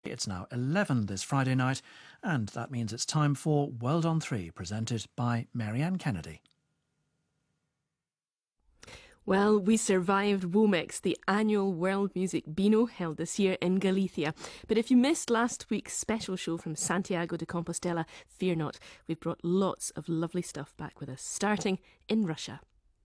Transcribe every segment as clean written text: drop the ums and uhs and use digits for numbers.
It's now 11 this Friday night, and that means it's time for World on 3, presented by Marianne Kennedy. Well, we survived WOMEX, the annual World Music Beano held this year in Galicia. But if you missed last week's special show from Santiago de Compostela, fear not, we've brought lots of lovely stuff back with us, starting in Russia.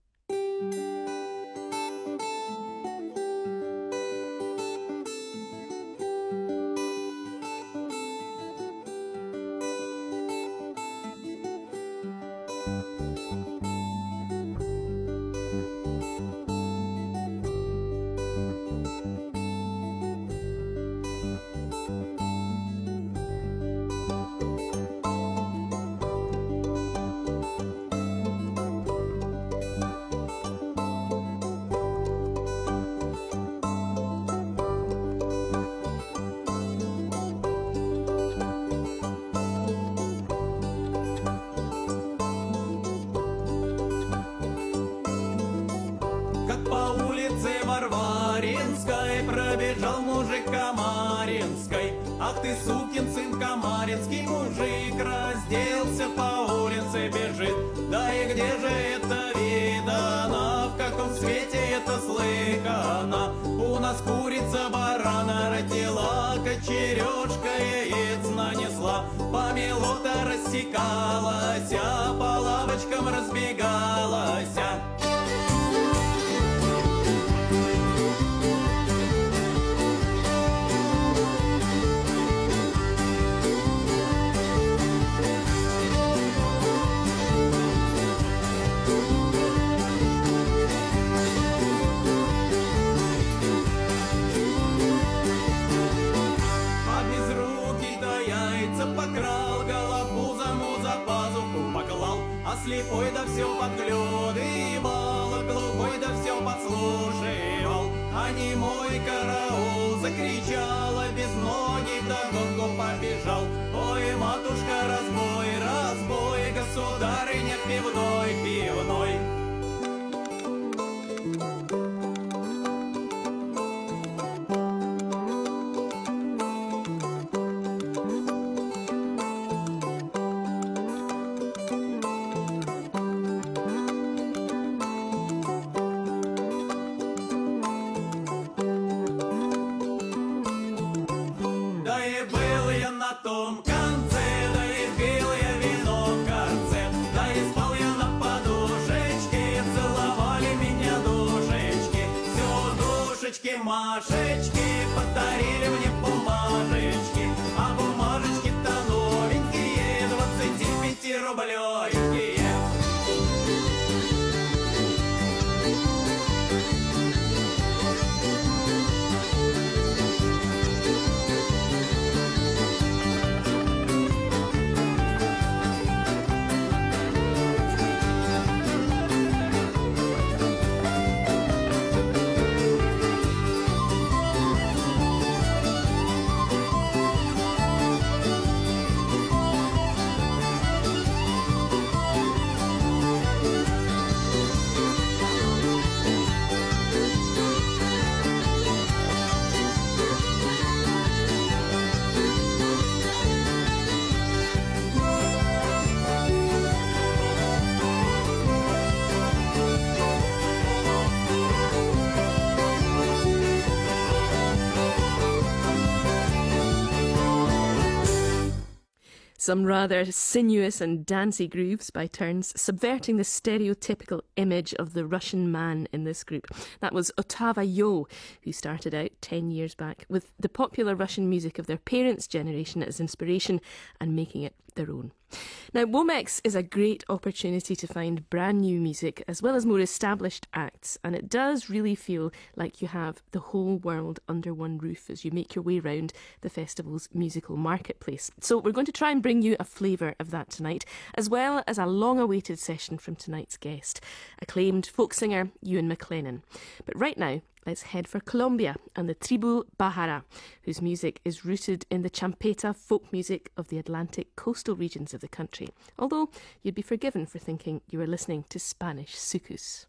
Пробежал мужик Камаринской. Ах ты, сукин сын камаринский мужик, разделся, по улице бежит. Да и где же это видано, в каком свете это слыхано? У нас курица барана родила, кочерёшка яиц нанесла. Помелота рассекалась, а по лавочкам разбегалась. Слепой да все подглядывал, глухой да все подслушивал, а немой караул закричала, без ноги вдогонку побежал. Ой, матушка, разбой, разбой, государыня пивной, пивной. Машечки подарили мне бумажечки, а бумажечки-то новенькие, 25-рублевенькие. Some rather sinuous and dancey grooves by turns, subverting the stereotypical image of the Russian man in this group. That was Ottava Yo, who started out 10 years back with the popular Russian music of their parents' generation as inspiration and making it their own. Now, WOMEX is a great opportunity to find brand new music as well as more established acts, and it does really feel like you have the whole world under one roof as you make your way round the festival's musical marketplace. So we're going to try and bring you a flavour of that tonight, as well as a long-awaited session from tonight's guest, acclaimed folk singer Ewan McLennan. But right now, let's head for Colombia and the Tribu Bajara, whose music is rooted in the champeta folk music of the Atlantic coastal regions of the country, although you'd be forgiven for thinking you were listening to Spanish sucus.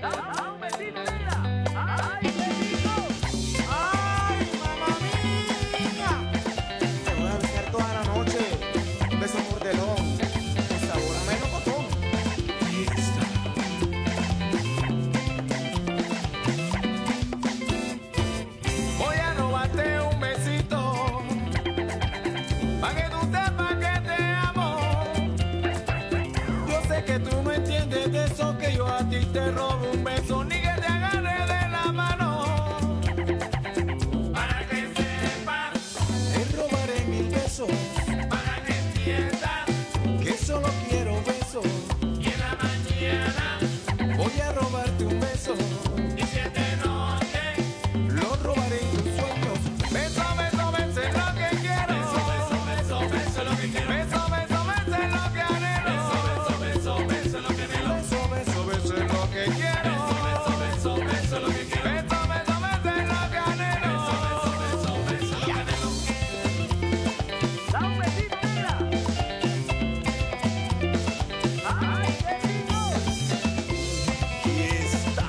Te robo un beso ni que te agarre de la mano. Para que sepas, te robaré 1000 besos. Para que entiendas que solo quiero besos. Y en la mañana voy a robarte un beso. Y 7 noches lo robaré en tus sueños. Beso, beso, beso es lo que quiero. Beso, beso, beso, beso es lo que quiero. Beso, beso, beso es lo que anhelo. Beso, beso, beso, beso es lo que anhelo. Beso, beso, beso es lo que quiero. Beso, beso, beso, beso es lo que quiero. Beso, beso, beso es lo que anhelo. Beso, beso, beso, beso es lo que anhelo. Da un besito, negra. Ay, qué lindo. Fiesta.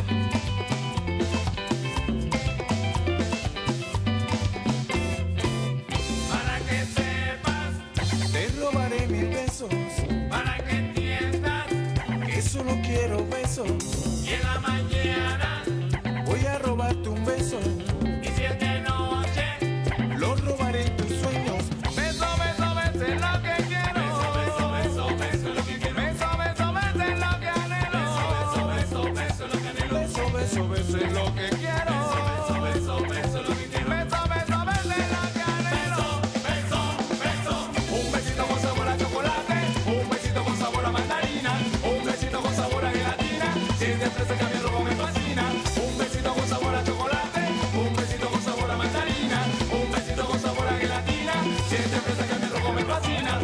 Para que sepas, te robaré 1000 besos. Para que entiendas que solo quiero besos. Y en la mañana voy a robarte un beso. Y 7 noches lo robaré en tus sueños. Beso, beso, beso es lo que quiero. Beso, beso, beso, beso es lo que quiero. Beso, beso, beso es lo que anhelo. Beso, beso, beso, beso es lo que anhelo. Beso, beso, beso es lo que quiero. Beso, beso, beso es lo que quiero. Beso, beso, beso es lo que anhelo. Beso, beso, un besito con sabor a chocolate. Un besito con sabor a mandarina. Un besito con sabor a gelatina. Si de fresa cambia rojo me fascina. Un besito con sabor a chocolate. Un besito con sabor a mandarina. Un besito con sabor a gelatina. Si de fresa cambia rojo me fascina.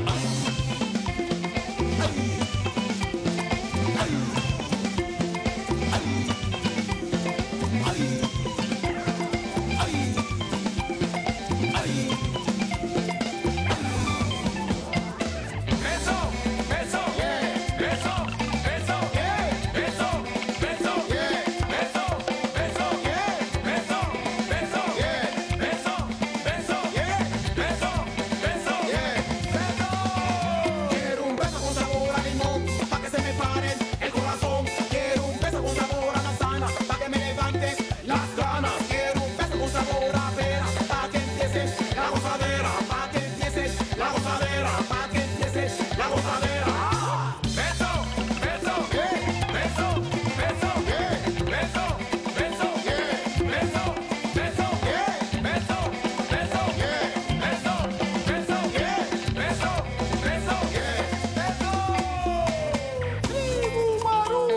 Beso, beso, beso, beso, beso, beso, beso, beso, beso, beso, beso, beso, beso, beso, beso. Quiero un beso con sabor a limón, pa' que se me pare el corazón. Quiero un beso con sabor a manzana, pa' que me levante las ganas. Quiero un beso con sabor a pera, pa' que empiece la gozadera, pa' que empiece la gozadera, pa' que empiece la gozadera. Beso, beso, beso, beso, beso, beso, beso, beso, beso, beso, beso, beso, beso, beso, beso, beso. Tribu Marú,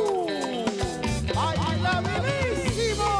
bailabilísimo.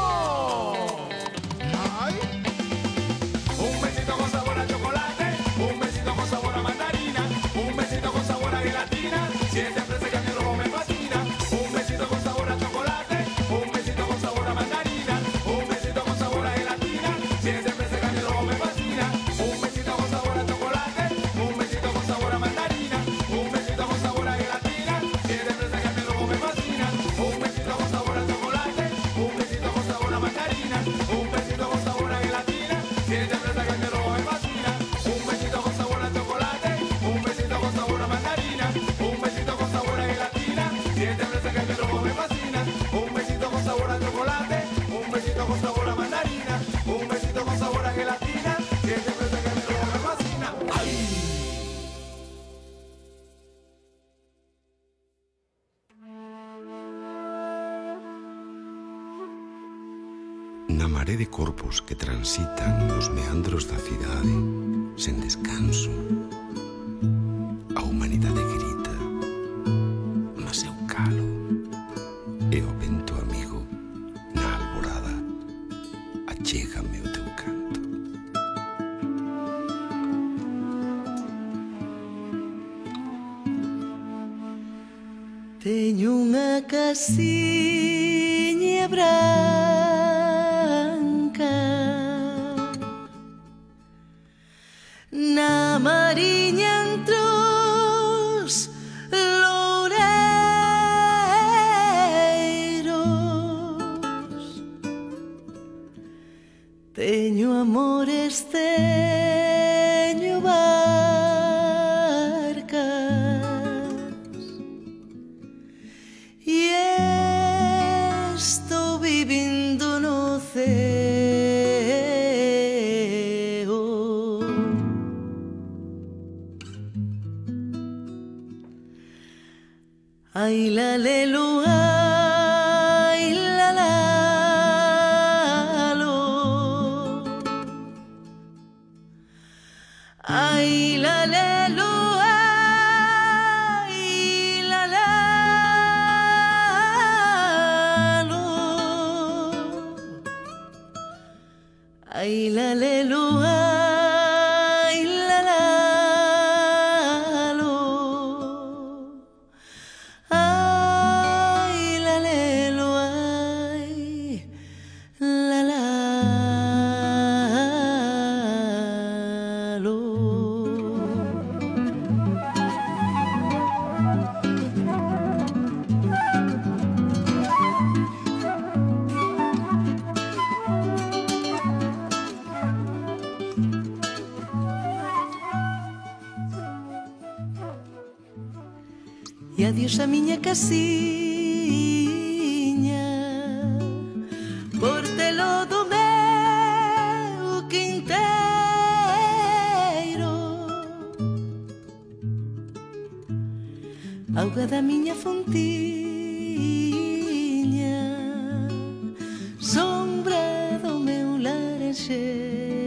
Ay. Un besito con sabor a chocolate, un besito con sabor a mandarina, un besito con sabor a gelatina, si es de fresa que a mí rojo me fascina. Un besito con sabor a chocolate, un besito con sabor a mandarina, un besito con sabor a gelatina, si es de fresa que a mí rojo me fascina. Un besito con sabor a chocolate, un besito con sabor a mandarina, un besito con sabor a gelatina, si es de fresa que a mí rojo me fascina. Un besito con sabor a chocolate, un besito con sabor a mandarina, un besito con sabor a gelatina, si es de fresa que a mí rojo me fascina. Un besito con sabor a chocolate, un besito con sabor a mandarina, un besito con sabor a gelatina, si es de fresa que a mí rojo me fascina. Un besito con sabor a chocolate, un besito con sabor a mandarina, un besito con sabor a gelatina, si es de fresa que a mí rojo me fascina. ¡Ay! Na maré de corpos que transitan os meandros da cidade sen descanso. A humanidade grita, mas eu calo. E o vento amigo, na alborada, achégame o teu canto. Teño unha casiña branca na mariña entre os loureiros. teño amores, teño barcas e estou vivindo no ceo. Ai la lelu, ai la la lo, ai la lelu, ai la la lo, ai la lelu, ai la la lo. Ay, la lelo, ay, la la lo. E adiós a miña casiña, portelo do meu quinteiro, auga da miña fontiña, sombra do meu laranxeiro.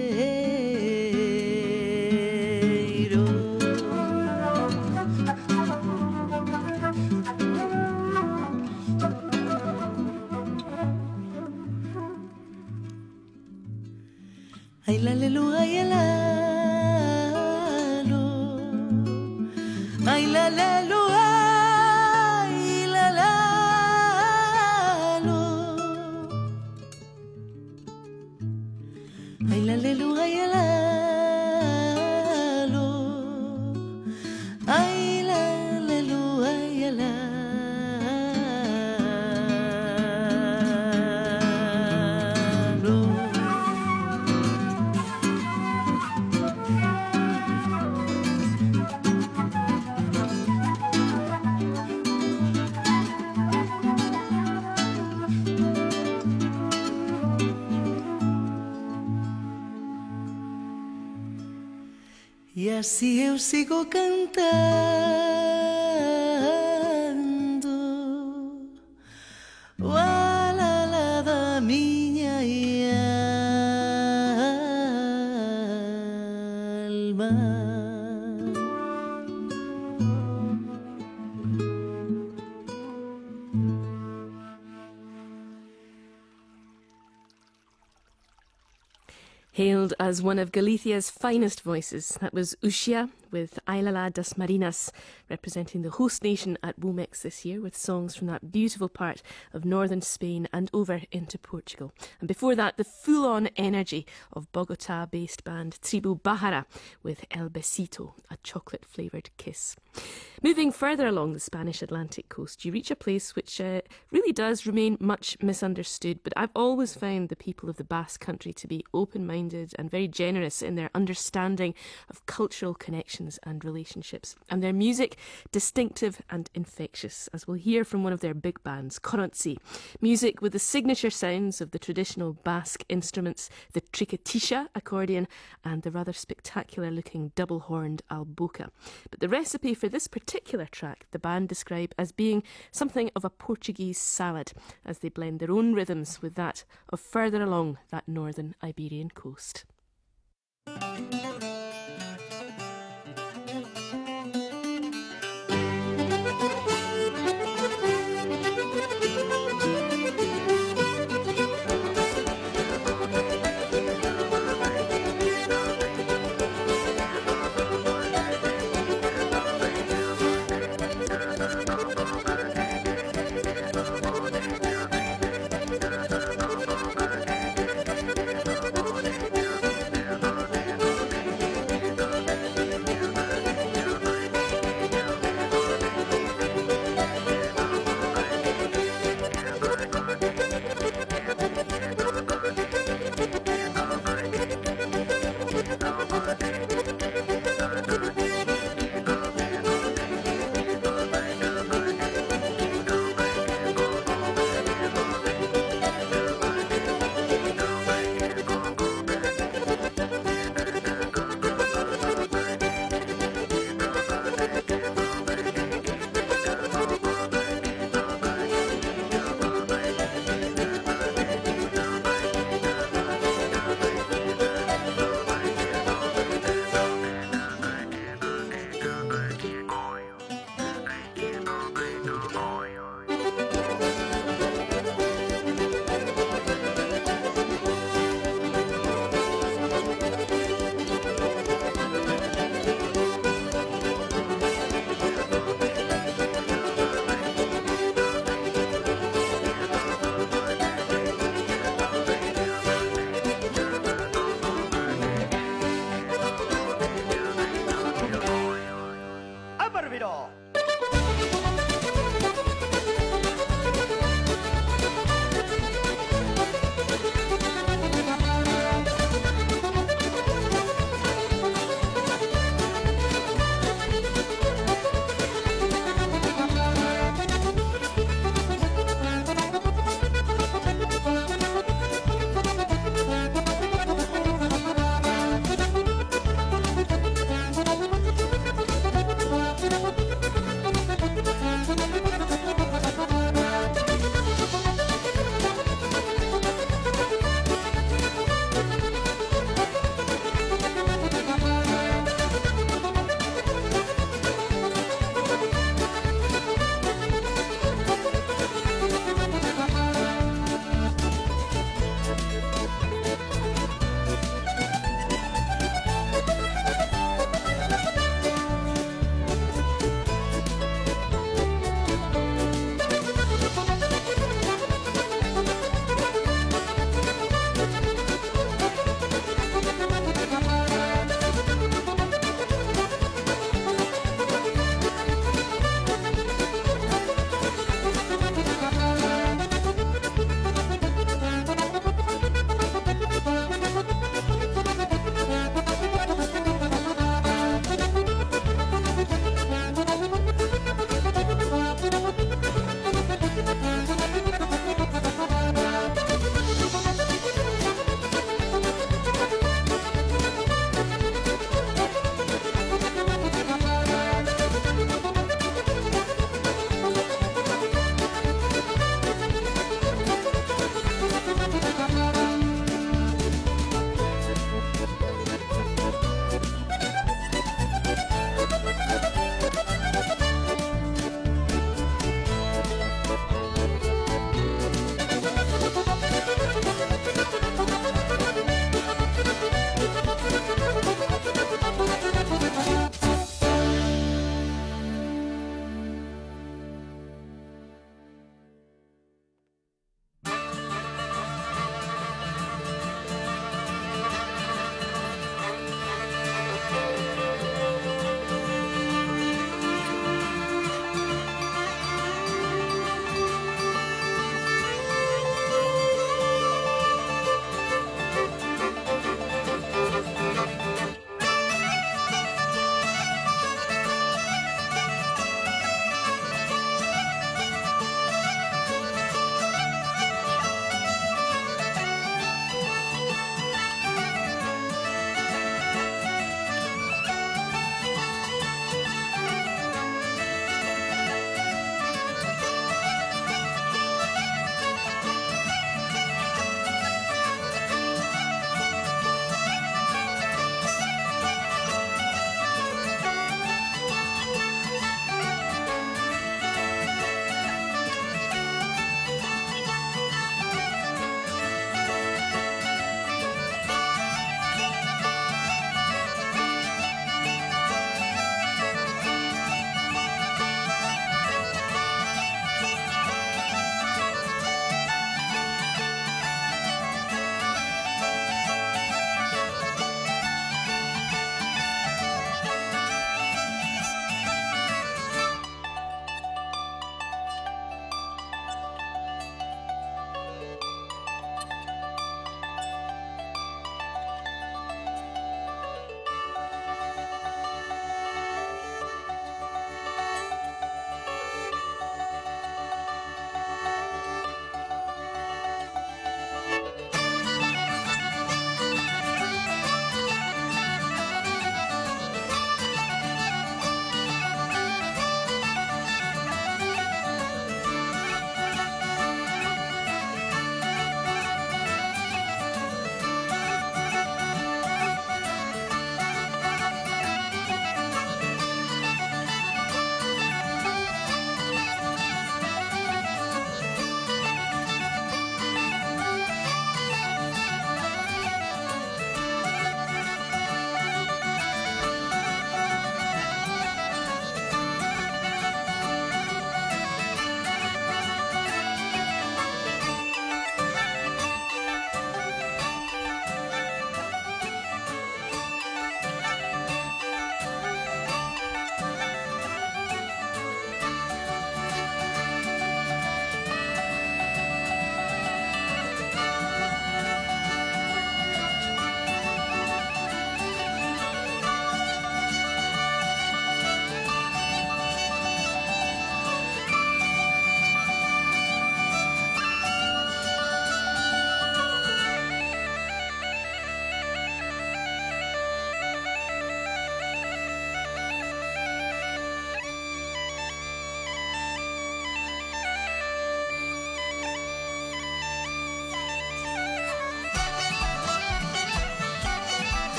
Ay la lelu, ay la lo, ay la lelu, ay la la lo, ay la lelu, ay la lo, ay la lelu, ay la lo. E así eu sigo cantando o alala da miña alma. Hailed as one of Galicia's finest voices, that was Uxia with Ailala das Marinas, representing the host nation at Womex this year with songs from that beautiful part of northern Spain and over into Portugal. And before that, the full-on energy of Bogota-based band Tribu Bahara with El Besito, a chocolate-flavoured kiss. Moving further along the Spanish Atlantic coast, you reach a place which really does remain much misunderstood, but I've always found the people of the Basque Country to be open-minded and very generous in their understanding of cultural connections and relationships, and their music distinctive and infectious, as we'll hear from one of their big bands, Corrontzi. Music with the signature sounds of the traditional Basque instruments, the triquetisha accordion and the rather spectacular-looking double-horned alboca. But the recipe for this particular track the band describe as being something of a Portuguese salad, as they blend their own rhythms with that of further along that northern Iberian coast.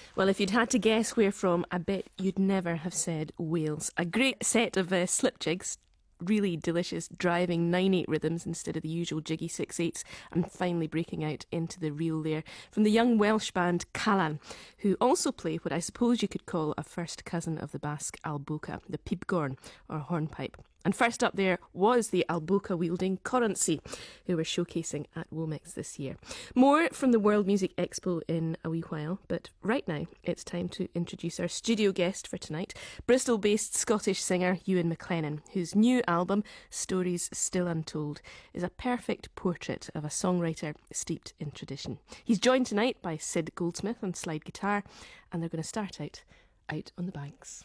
Well, if you'd had to guess where from, I bet you'd never have said Wales. A great set of slip jigs, really delicious driving 9/8 rhythms instead of the usual jiggy 6/8s, and finally breaking out into the reel there from the young Welsh band Callan, who also play what I suppose you could call a first cousin of the Basque albuca, the pibgorn or hornpipe. And first up there was the albuca wielding Currency, who were showcasing at Womex this year. More from the World Music Expo in a wee while, but right now it's time to introduce our studio guest for tonight, Bristol-based Scottish singer Ewan McLennan, whose new album, Stories Still Untold, is a perfect portrait of a songwriter steeped in tradition. He's joined tonight by Sid Goldsmith on slide guitar, and they're going to start out on the Banks.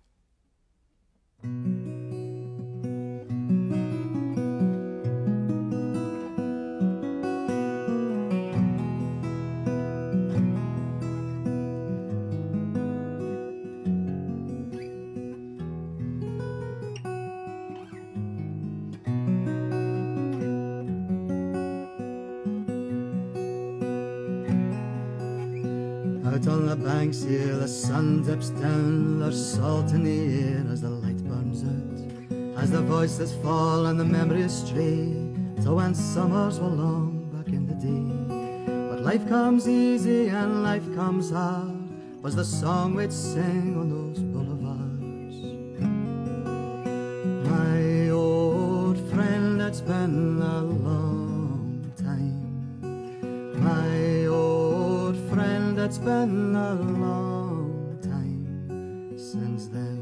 Out on the banks here, the sun dips down. There's salt in the air as the light burns out, as the voices fall and the memories stray to when summers were long back in the day. But life comes easy and life comes hard was the song we'd sing on those boulevards. My old friend, it's been a long time. My old friend, it's been a long time since then.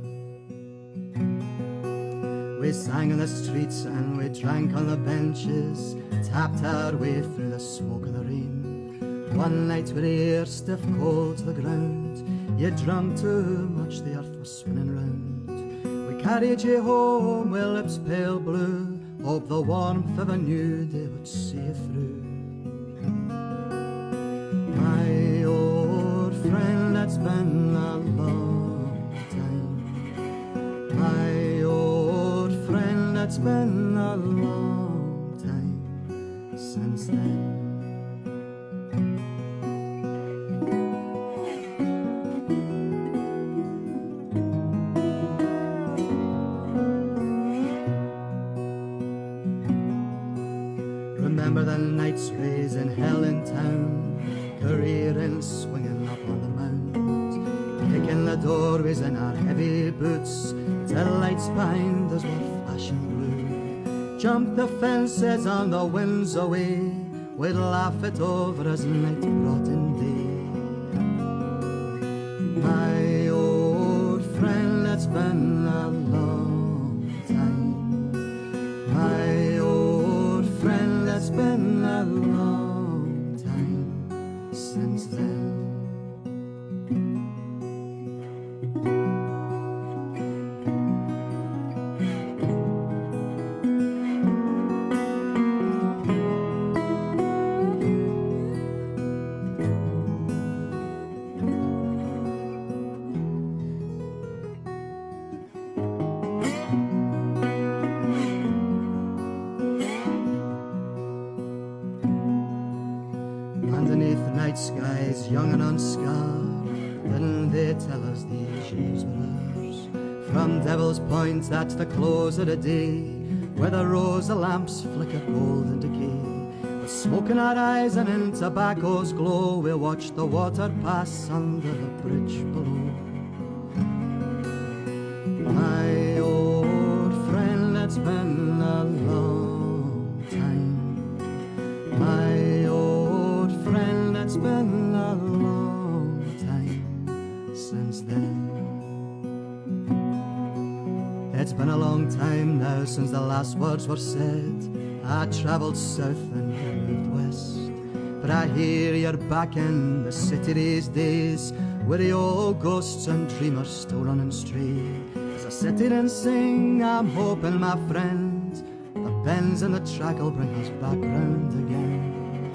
We sang in the streets and we drank on the benches, tapped our way through the smoke of the rain. One night with the air stiff cold to the ground, you drunk too much, the earth was spinning round. We carried you home with lips pale blue, hope the warmth of a new day would see you through. My old friend, it's been a long time. My old friend, it's been a long time since then. Remember the nights raising hell in town, careering, swinging up on the mount, kicking the doorways in our heavy boots till lights behind us were flashing blue. Jump the fences on the winds away, we'd laugh it over as night brought in day. My old friend, it's been a long time. My old friend, it's been a long time since then. Underneath the night skies, young and unscarred, didn't they tell us these years were ours? From Devil's Point at the close of the day, where the rose of lamps flicker gold and decay, with smoke in our eyes and in tobacco's glow, we watched the water pass under the bridge below. My old friend, it's been a long time. My old friend, it's been a long time since then. It's been a long time now since the last words were said. I travelled south and you moved west, but I hear you're back in the city these days, where the old ghosts and dreamers still running stray. As I sit here and sing, I'm hoping, my friend, the bends in the track will bring us back round again.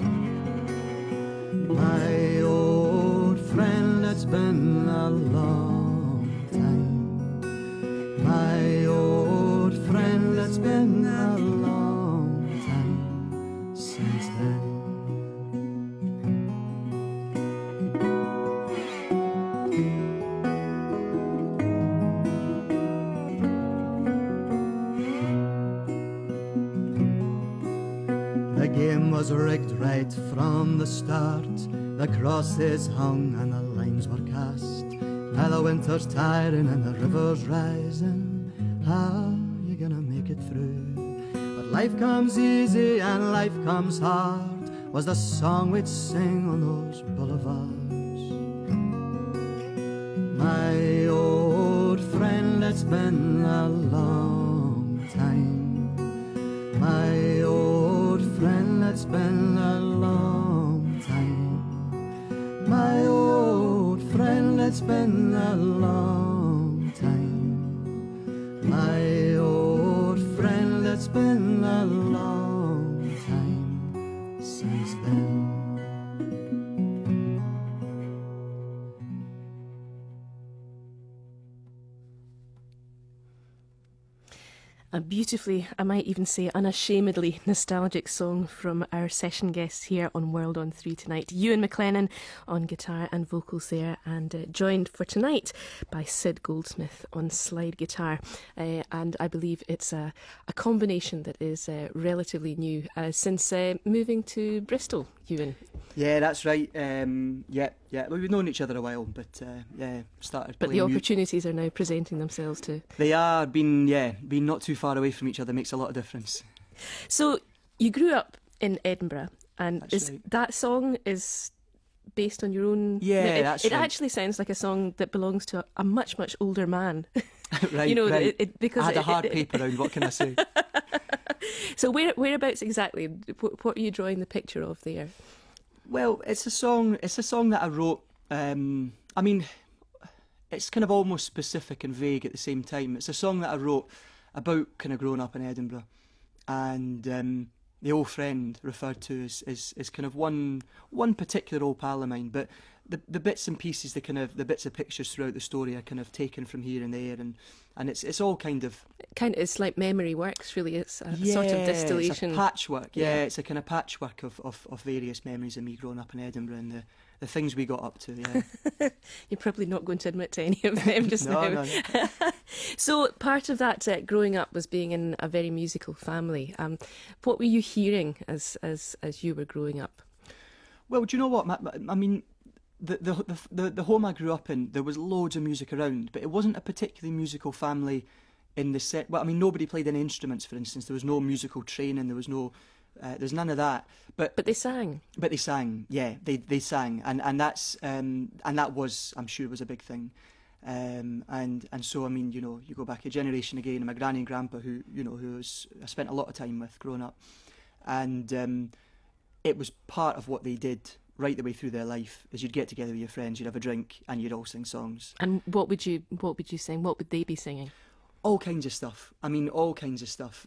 My old friend, it's been a long time. My old friend, it's been a long time since then. game was rigged right from the start. The crosses hung and the lines were cast. Now the winter's tiring and the river's rising. How you gonna make it through? But life comes easy and life comes hard was the song we'd sing on those boulevards. My old friend, it's been a long time. My old friend, it's been a long time. My old friend, it's been a long time. My old friend, it's been a long time since then. A beautifully, I might even say unashamedly nostalgic song from our session guests here on World on 3 tonight. Ewan McLennan on guitar and vocals there, and joined for tonight by Sid Goldsmith on slide guitar. And I believe it's a combination that is relatively new since moving to Bristol, Ewan. Yeah, that's right. Yeah. Well, we've known each other a while, but started. But the opportunities are now presenting themselves to. They are. Being not too far away from each other makes a lot of difference. So you grew up in Edinburgh, and That's right. that song is based on your own. Yeah, that's it right. actually sounds like a song that belongs to a much older man. Right, you know, right. because I had a hard paper round. What can I say? So whereabouts exactly? What are you drawing the picture of there? Well, it's a song that I wrote. I mean, it's kind of almost specific and vague at the same time. It's a song that I wrote about kind of growing up in Edinburgh, and the old friend referred to as kind of one particular old pal of mine. But the bits and pieces, the bits of pictures throughout the story are kind of taken from here and there, and it's all kind of It's like memory works, really. It's a sort of distillation. It's a patchwork. Yeah, it's a kind of patchwork of various memories of me growing up in Edinburgh and the things we got up to. Yeah. You're probably not going to admit to any of them just now. No. So part of that growing up was being in a very musical family. What were you hearing as you were growing up? Well, do you know what? I mean, the home I grew up in, there was loads of music around, but it wasn't a particularly musical family in the set. Well, I mean, nobody played any instruments, for instance. There was no musical training. There was no. There's none of that. But they sang. But they sang. Yeah, they sang, and that was, I'm sure, was a big thing. And so, I mean, you know, you go back a generation again, and my granny and grandpa, who I spent a lot of time with growing up, and it was part of what they did right the way through their life. Is you'd get together with your friends, you'd have a drink, and you'd all sing songs. And what would you sing? What would they be singing? All kinds of stuff. I mean, all kinds of stuff.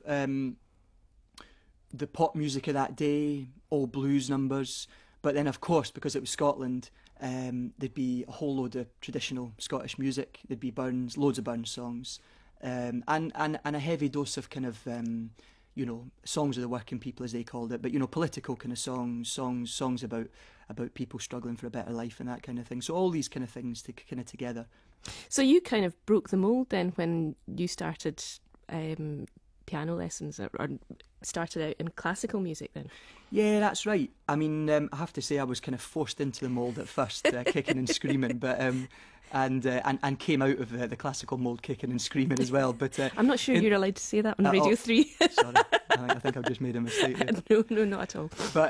The pop music of that day, old blues numbers. But then, of course, because it was Scotland, there'd be a whole load of traditional Scottish music. There'd be Burns, loads of Burns songs, and a heavy dose of kind of, songs of the working people, as they called it. But, you know, political kind of songs about people struggling for a better life and that kind of thing. So all these kind of things together. So you kind of broke the mould then when you started piano lessons, or started out in classical music then? Yeah, that's right. I mean, I have to say I was kind of forced into the mould at first, kicking and screaming, but and came out of the classical mould kicking and screaming as well. But I'm not sure you're allowed to say that on Radio 3. Sorry, I think I've just made a mistake there. No, not at all. But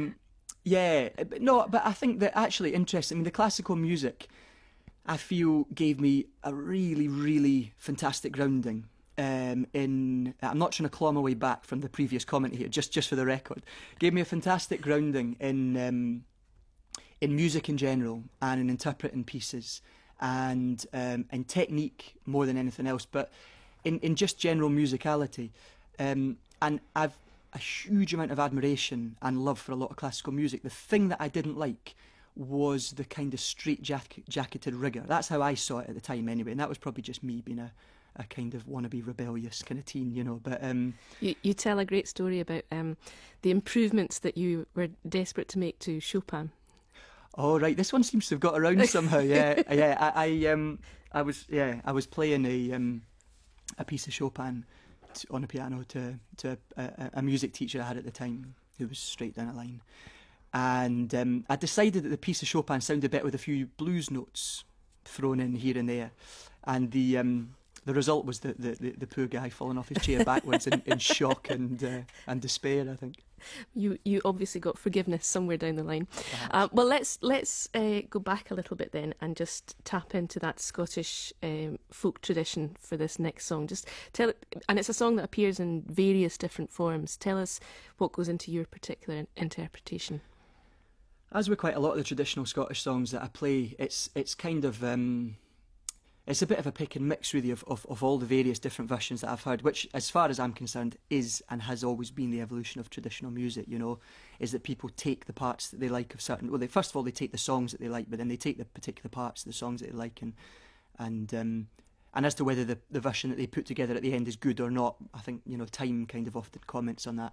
but I think that actually interesting. I mean, the classical music, I feel, gave me a really, really fantastic grounding. I'm not trying to claw my way back from the previous comment here, just for the record. Gave me a fantastic grounding in music in general, and in interpreting pieces, and in technique more than anything else, but in just general musicality. And I've a huge amount of admiration and love for a lot of classical music. The thing that I didn't like was the kind of straight-jacketed rigour. That's how I saw it at the time anyway, and that was probably just me being a kind of wannabe rebellious kind of teen, you know. But you tell a great story about the improvements that you were desperate to make to Chopin. Oh right, this one seems to have got around somehow. Yeah. I was playing a piece of Chopin on a piano to a music teacher I had at the time, who was straight down the line. And I decided that the piece of Chopin sounded better with a few blues notes thrown in here and there. And the result was the poor guy falling off his chair backwards in shock and despair, I think. You obviously got forgiveness somewhere down the line. Well, let's go back a little bit then and just tap into that Scottish folk tradition for this next song. Just tell it, and it's a song that appears in various different forms. Tell us what goes into your particular interpretation. As with quite a lot of the traditional Scottish songs that I play, it's kind of it's a bit of a pick and mix, really, of all the various different versions that I've heard, which, as far as I'm concerned, is and has always been the evolution of traditional music, you know, is that people take the parts that they like of certain... Well, first of all, they take the songs that they like, but then they take the particular parts of the songs that they like, and as to whether the version that they put together at the end is good or not, I think, you know, time kind of often comments on that.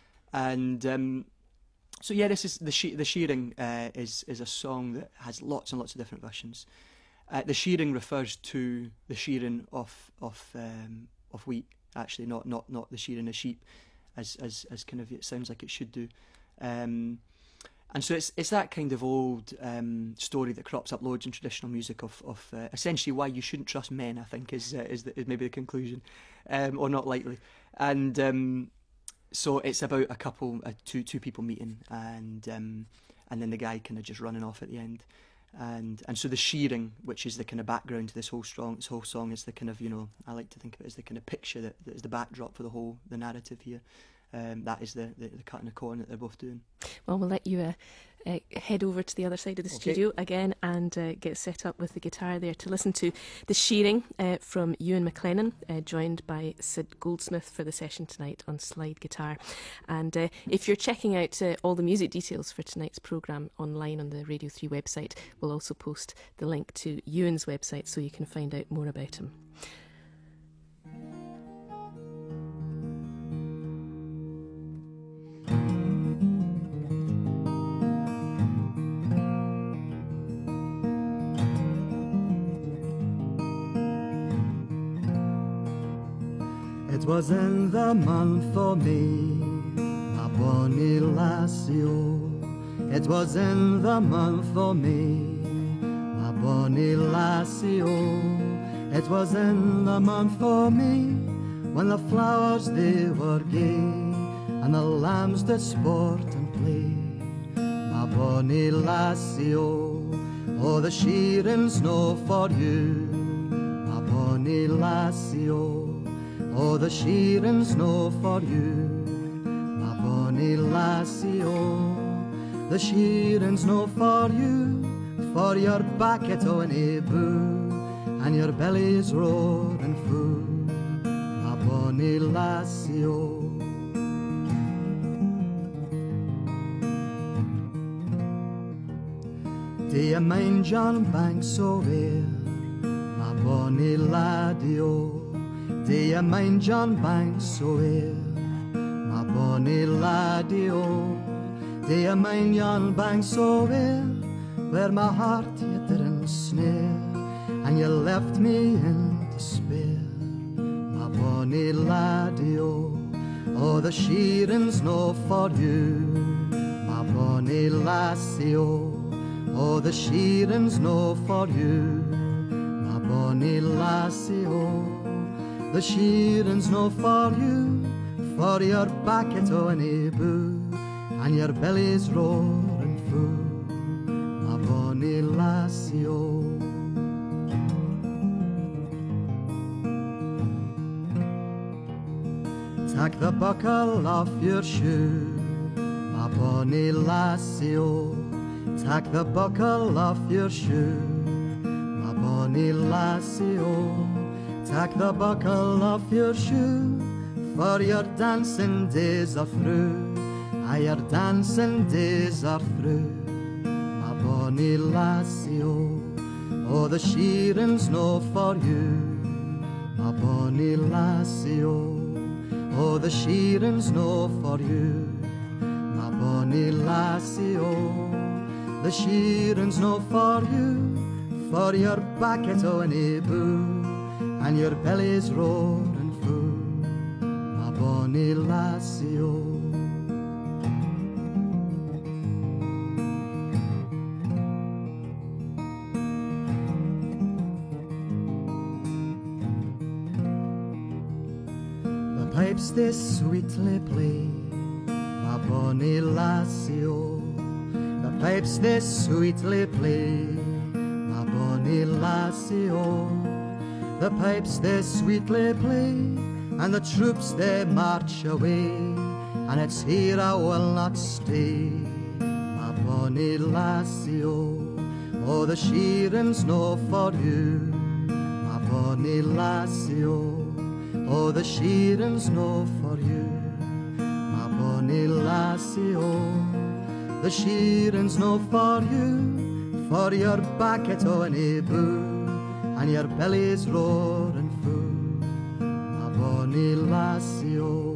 And so, yeah, this is the Shearing is a song that has lots and lots of different versions. The shearing refers to the shearing of wheat, actually, not the shearing of sheep, as kind of it sounds like it should do. And so it's that kind of old story that crops up loads in traditional music of essentially why you shouldn't trust men, I think, is maybe the conclusion, or not likely. And so it's about a couple, two people meeting, and then the guy kind of just running off at the end. And so the shearing, which is the kind of background to this whole song, is the kind of, you know, I like to think of it as the kind of picture that is the backdrop for the narrative here. That is the cut and the corn that they're both doing. Well, we'll let you head over to the other side of the studio again and get set up with the guitar there to listen to The Shearing from Ewan McLennan, joined by Sid Goldsmith for the session tonight on slide guitar. And if you're checking out all the music details for tonight's programme online on the Radio 3 website, we'll also post the link to Ewan's website so you can find out more about him. It was in the month o' May, my bonny lassie, oh. It was in the month o' May, my bonny lassie, oh. It was in the month o' May, when the flowers they were gay, and the lambs did sport and play. My bonny lassie, oh, oh, the shearing's no for you. My bonny lassie, oh, oh, the shearing's no for you, my bonny lassie, oh. The shearing's no for you, for your back at ony boo, and your belly's roaring foo, my bonny lassie, oh. Do you mind John Banks so well, my bonny laddie, oh? Do you mind John Banks so well, my bonny laddie, oh? Do you mind John Banks so well, where my heart you didn't snare, and you left me in despair, my bonny laddie, oh? Oh, the shearing's no for you, my bonny lassie, oh. Oh, the shearing's no for you, my bonny lassie, oh. The shearing's no for you, for your back at ony boo, and your belly's roaring foo, my bonny lassie, oh. Take the buckle off your shoe, my bonny lassie, oh. Take the buckle off your shoe, my bonny lassie, oh. Take the buckle off your shoe, for your dancing days are through, ah, your dancing days are through, my bonny lassie, oh. Oh, the shearing's no for you, my bonny lassie, oh. Oh, the shearing's no for you, my bonny lassie, oh. The shearing's no for you, for your back at ony boo, and your belly's roaring foo, my bonny lassie, oh. pipes they sweetly play, my bonny lassie, oh. The pipes they sweetly play, my bonny lassie, oh. The pipes they sweetly play, and the troops they march away, and it's here I will not stay, my bonny lassie, oh. Oh, the shearing's no for you, my bonny lassie, oh. Oh, the shearing's no for you, my bonny lassie, oh. The shearing's no for you, for your back at ony boo, and your belly's roaring foo, my bonny lassie, oh.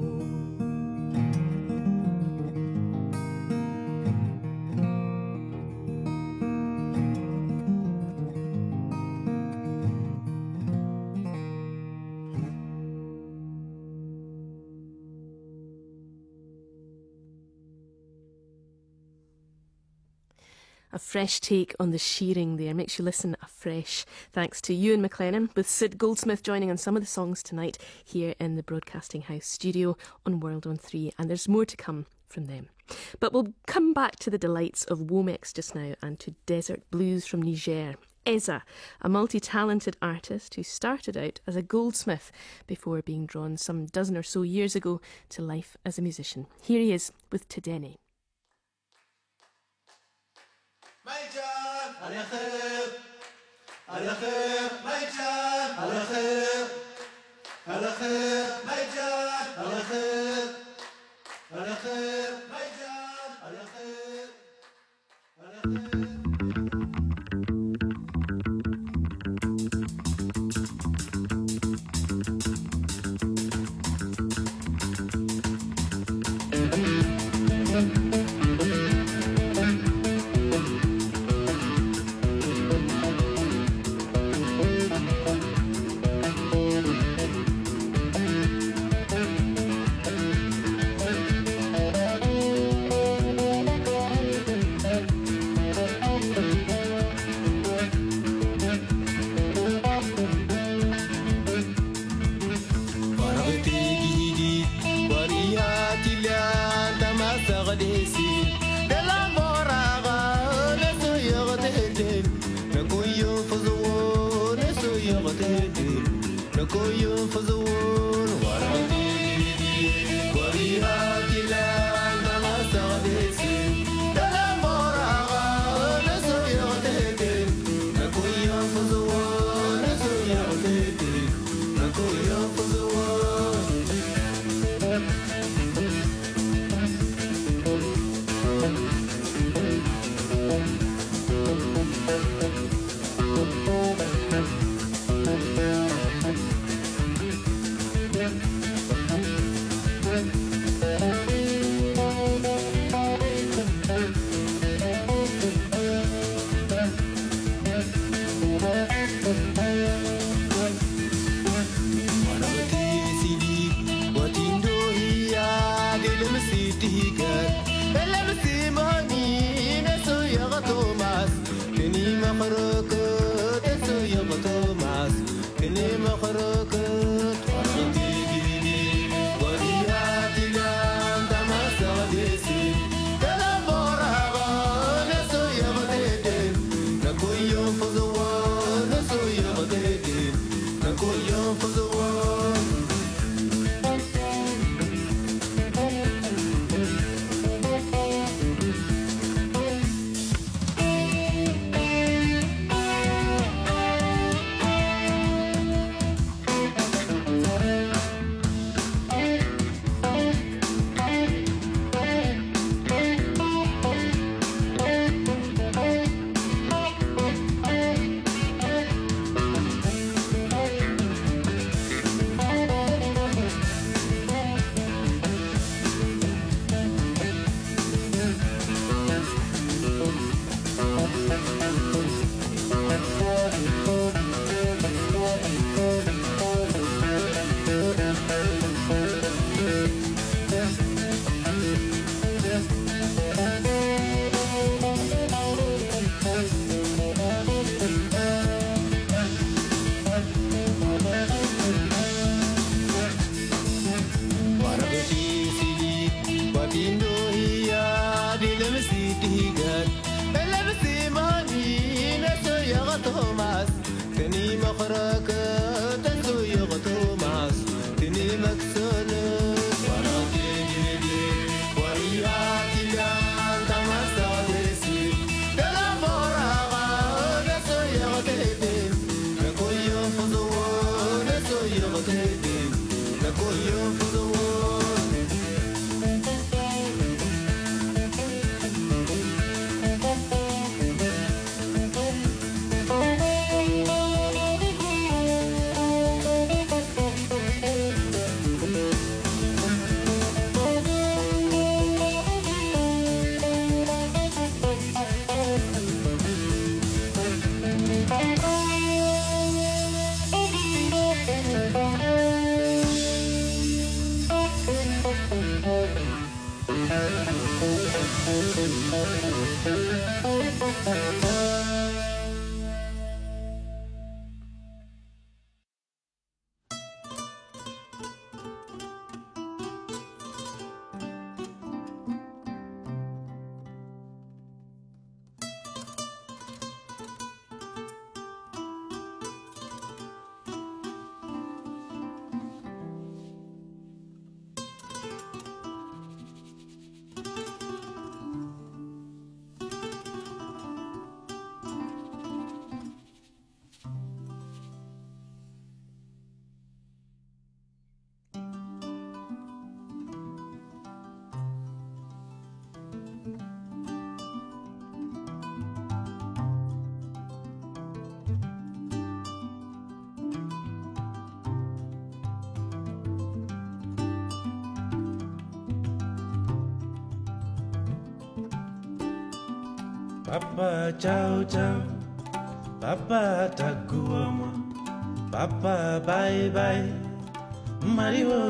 A fresh take on the shearing there makes you listen afresh. Thanks to Ewan McLennan, with Sid Goldsmith joining on some of the songs tonight here in the Broadcasting House studio on World on 3, and there's more to come from them. But we'll come back to the delights of Womex just now and to Desert Blues from Niger. Eza, a multi-talented artist who started out as a goldsmith before being drawn some dozen or so years ago to life as a musician. Here he is with Tedene. ميجان على خير على خير ميجان على خير على خير ميجان على خير على خير ميجان على خير على خير Papa ciao ciao, Papa takuama, Papa bye bye, Mario.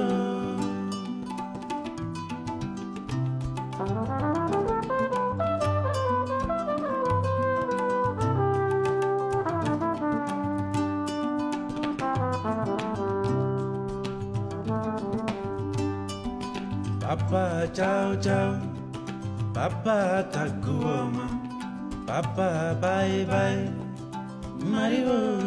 Papa ciao ciao, Papa takuama, Papa bye bye, Mario.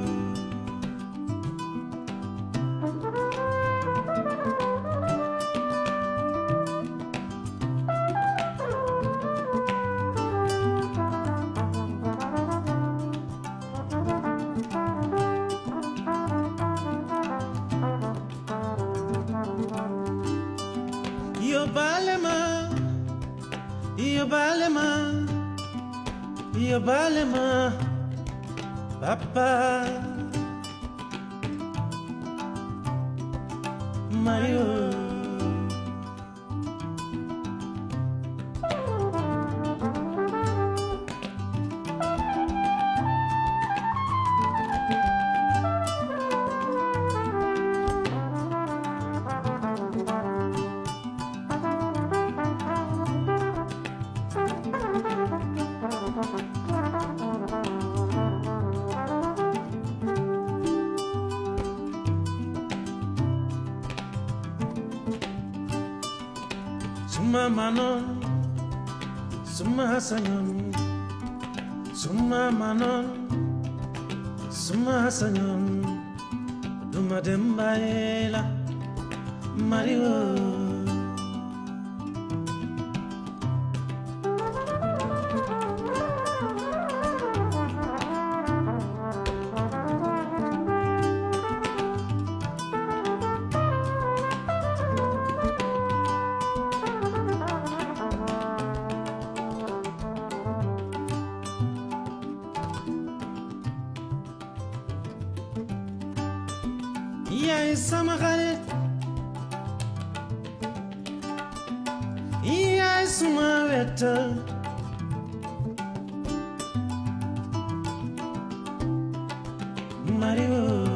Io balema, Papa Mario. Suma manon, suma sanyon, suma manon, suma sanyon, duma dembaela, Mario. Yai sama khalit, yai suma weta, Mario.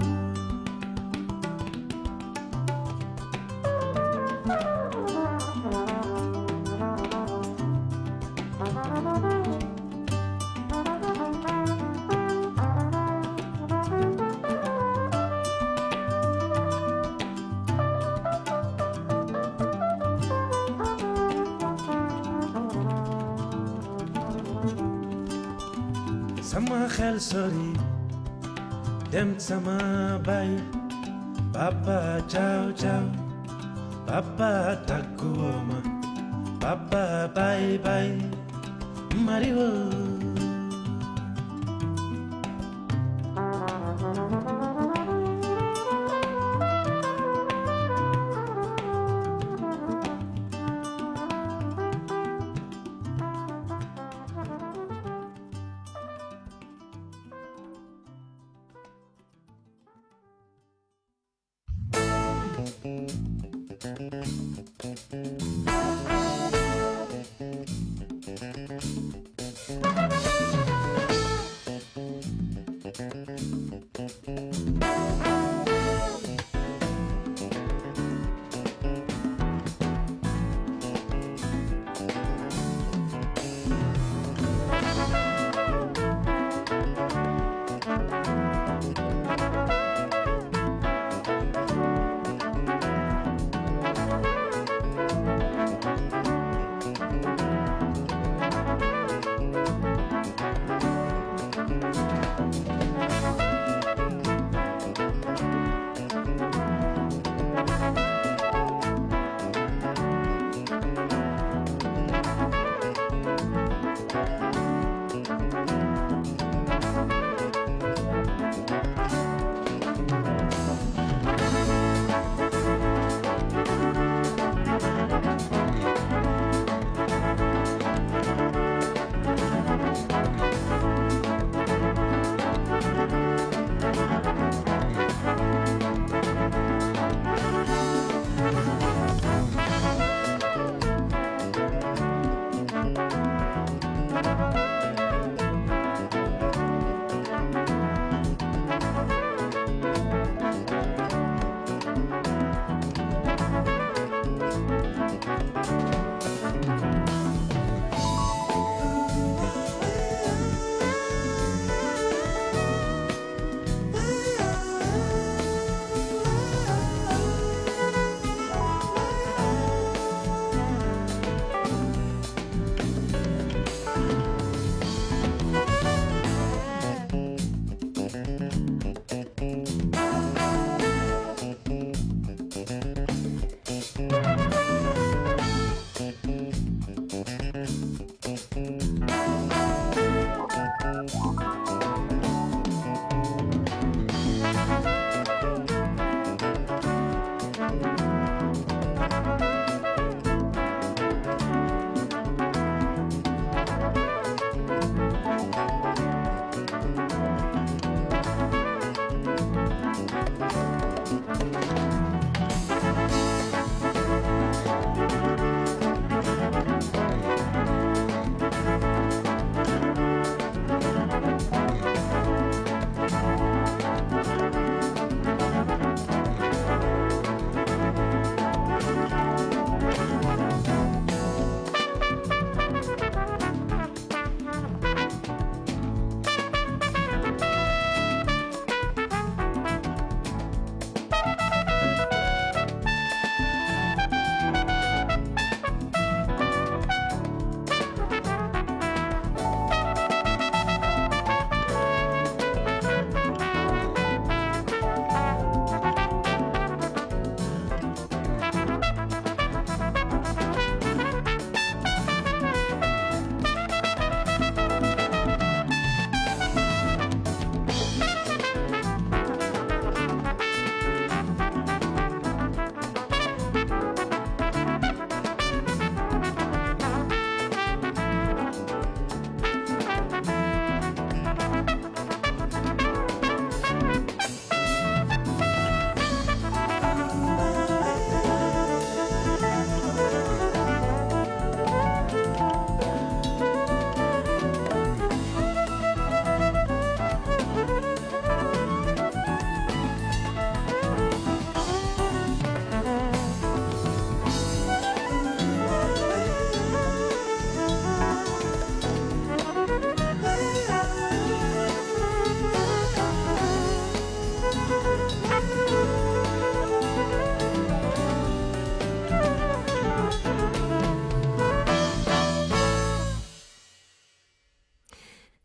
Sama khel sori, dem sama bay, Papa ciao ciao, Papa takuoma, Papa bye bye, Mario.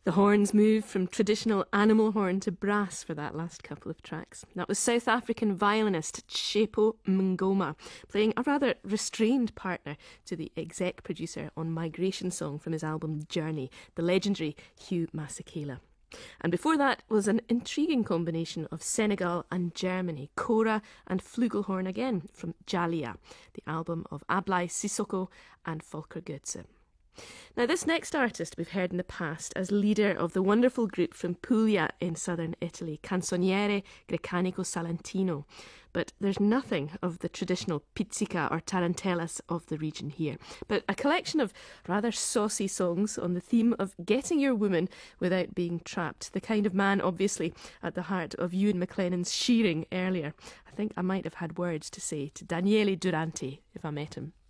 The horns moved from traditional animal horn to brass for that last couple of tracks. That was South African violinist Tshepo Mngoma playing a rather restrained partner to the exec producer on Migration Song from his album Journey, the legendary Hugh Masekela. And before that was an intriguing combination of Senegal and Germany, kora and flugelhorn again from Jalia, the album of Ablai Sissoko and Volker Goetze. Now, this next artist we've heard in the past as leader of the wonderful group from Puglia in southern Italy, Canzoniere Grecanico Salentino. But there's nothing of the traditional pizzica or tarantellas of the region here, but a collection of rather saucy songs on the theme of getting your woman without being trapped, the kind of man obviously at the heart of Ewan McLennan's Shearing earlier. I think I might have had words to say to Daniele Durante if I met him.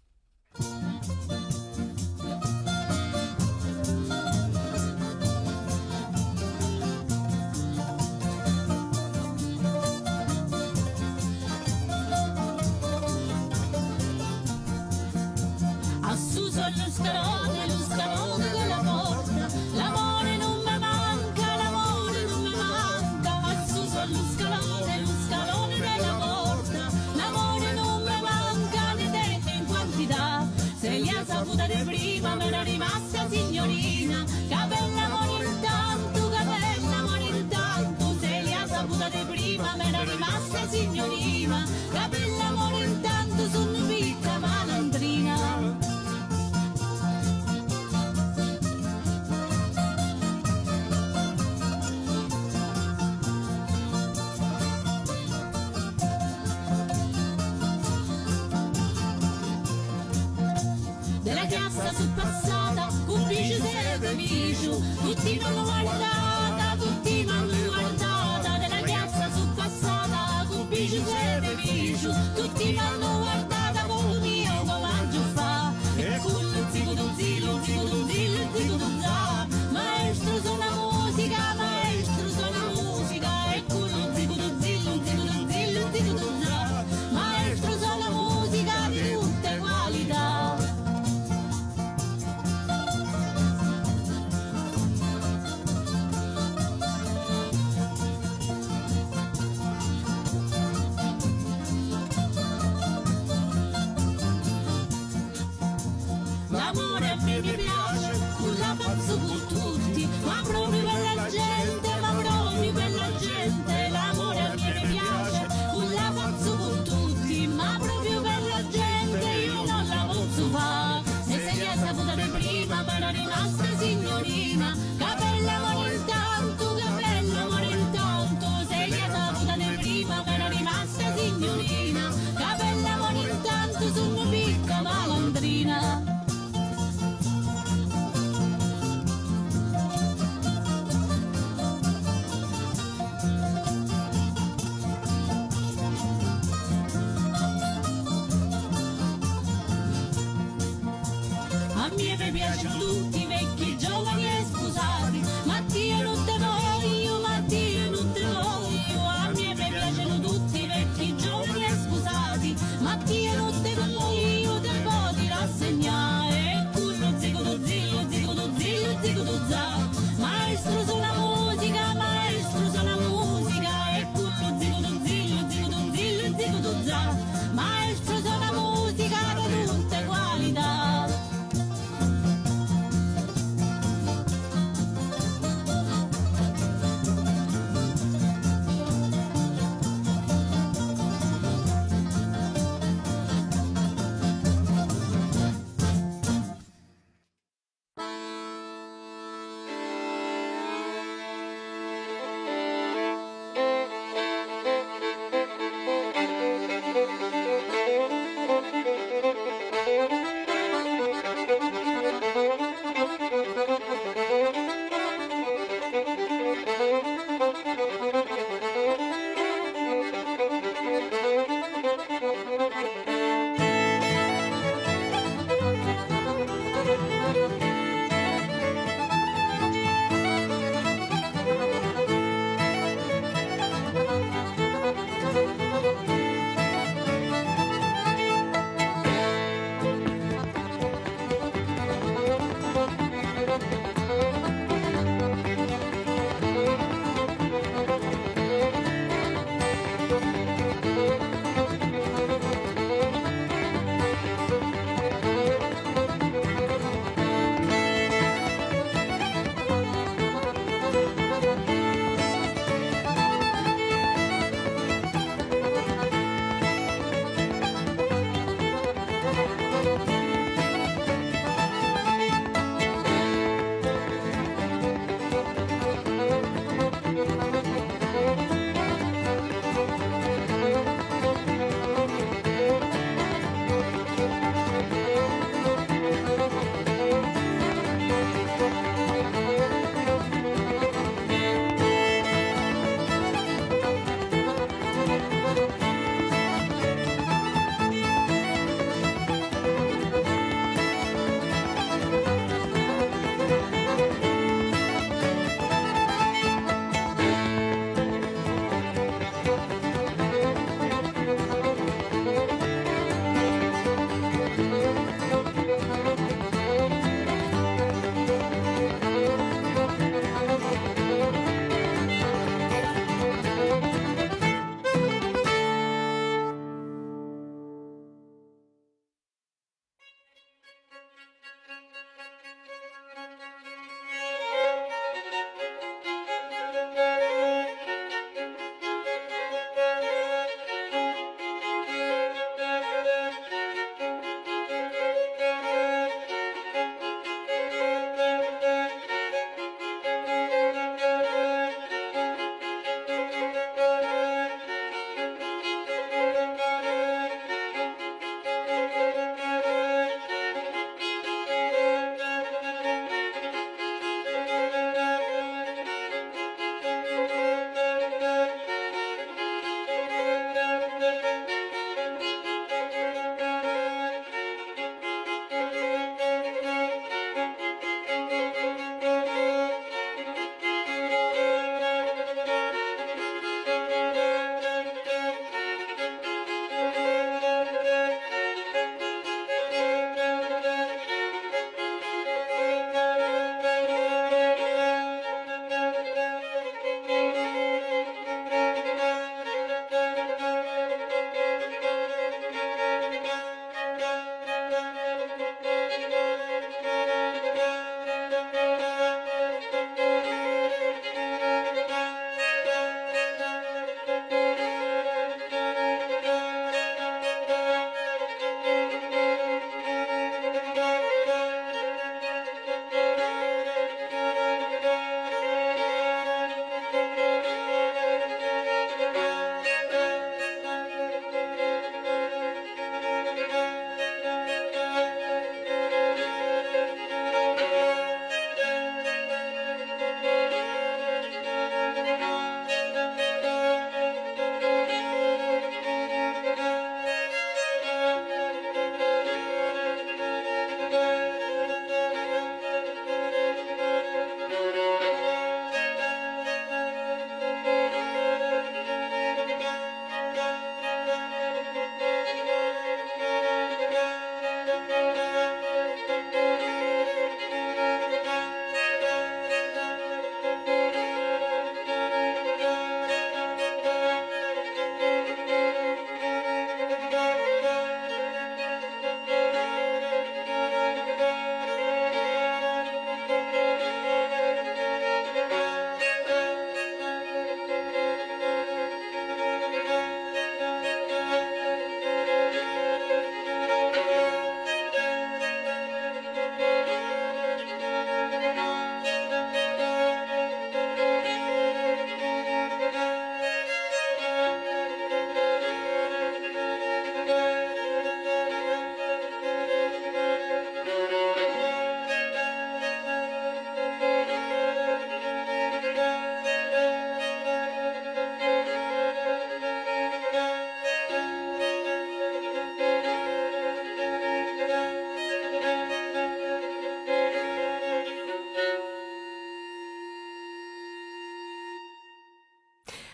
Lo scalone della porta, l'amore non mi manca, l'amore non mi manca, su sullo scalone della porta, l'amore non mi manca, ne dette in quantità, se li ha saputa di prima me l'ha rimasta signorina, capella morire tanto, se li ha saputa di prima me l'ha rimasta signorina, capella morire tanto, sono picca malandrina. Sul passata, un bici serve micio, tutti mi hanno guardata, della piazza sul passata, un bici serve micio, tutti mi hanno guardata, con il mio comaggio fa, e con il zico d'un zillo, maestro suona musica, e con il zico d'un zillo, maestro suona musica di tutte qualità. L'amore a me mi piace, non la faccio con tutti, ma proprio per la gente, l'amore a me mi piace, non la faccio con tutti, ma proprio per la gente io non la posso fare, se sei a saputa di prima me l'ha rimasta signorina, capella morire tanto, se sei a saputa di prima me l'ha rimasta signorina, capella morire tanto, sono picca malandrina. A me piacciono tutti i vecchi, giovani e sposati, ma ti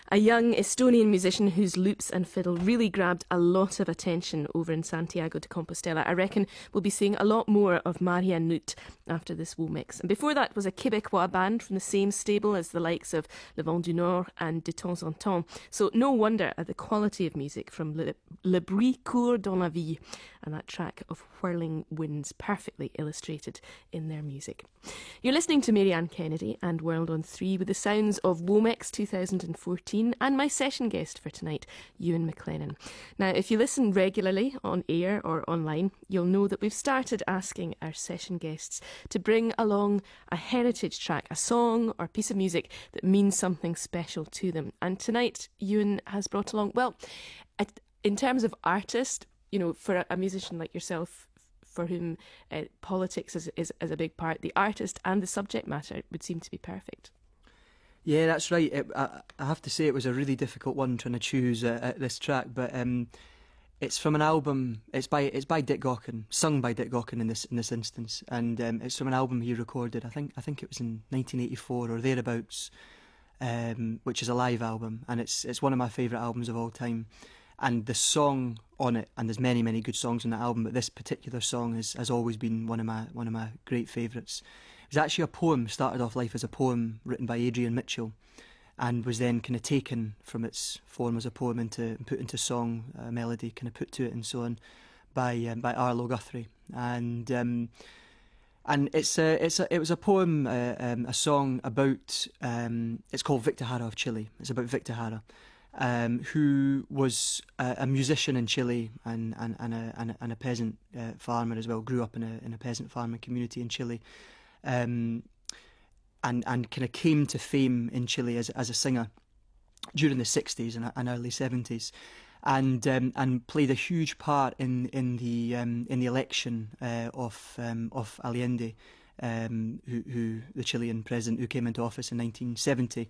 A young Estonian musician whose loops and fiddle really grabbed a lot of attention over in Santiago de Compostela. I reckon we'll be seeing a lot more of Marian Nut after this Womex. And before that was a Québécois band from the same stable as the likes of Le Vent du Nord and De Temps en Temps. So no wonder at the quality of music from Le Bruit court dans la vie, and that track of whirling winds perfectly illustrated in their music. You're listening to Marianne Kennedy and World on 3 with the sounds of Womex 2014 and my session guest for tonight, Ewan McLennan. Now, if you listen regularly on air or online, you'll know that we've started asking our session guests to bring along a heritage track, a song or piece of music that means something special to them. And tonight, Ewan has brought along, well, in terms of artist, you know, for a musician like yourself, for whom politics is a big part, the artist and the subject matter would seem to be perfect. Yeah, that's right. I have to say it was a really difficult one trying to choose this track, but it's from an album. It's by Dick Gaughan, sung by Dick Gaughan in this instance, and it's from an album he recorded. I think it was in 1984 or thereabouts, which is a live album, and it's one of my favourite albums of all time. And the song on it, and there's many good songs on that album, but this particular song has always been one of my great favourites. It was actually a poem, started off life as a poem written by Adrian Mitchell, and was then kind of taken from its form as a poem and put into song, melody kind of put to it and so on, by Arlo Guthrie. And it was a poem, a song about, it's called Victor Jara of Chile. It's about Victor Jara, who was a musician in Chile and a peasant farmer as well. Grew up in a peasant farming community in Chile, and kind of came to fame in Chile as a singer during the 60s and early 70s, and played a huge part in the election of Allende, who the Chilean president who came into office in 1970.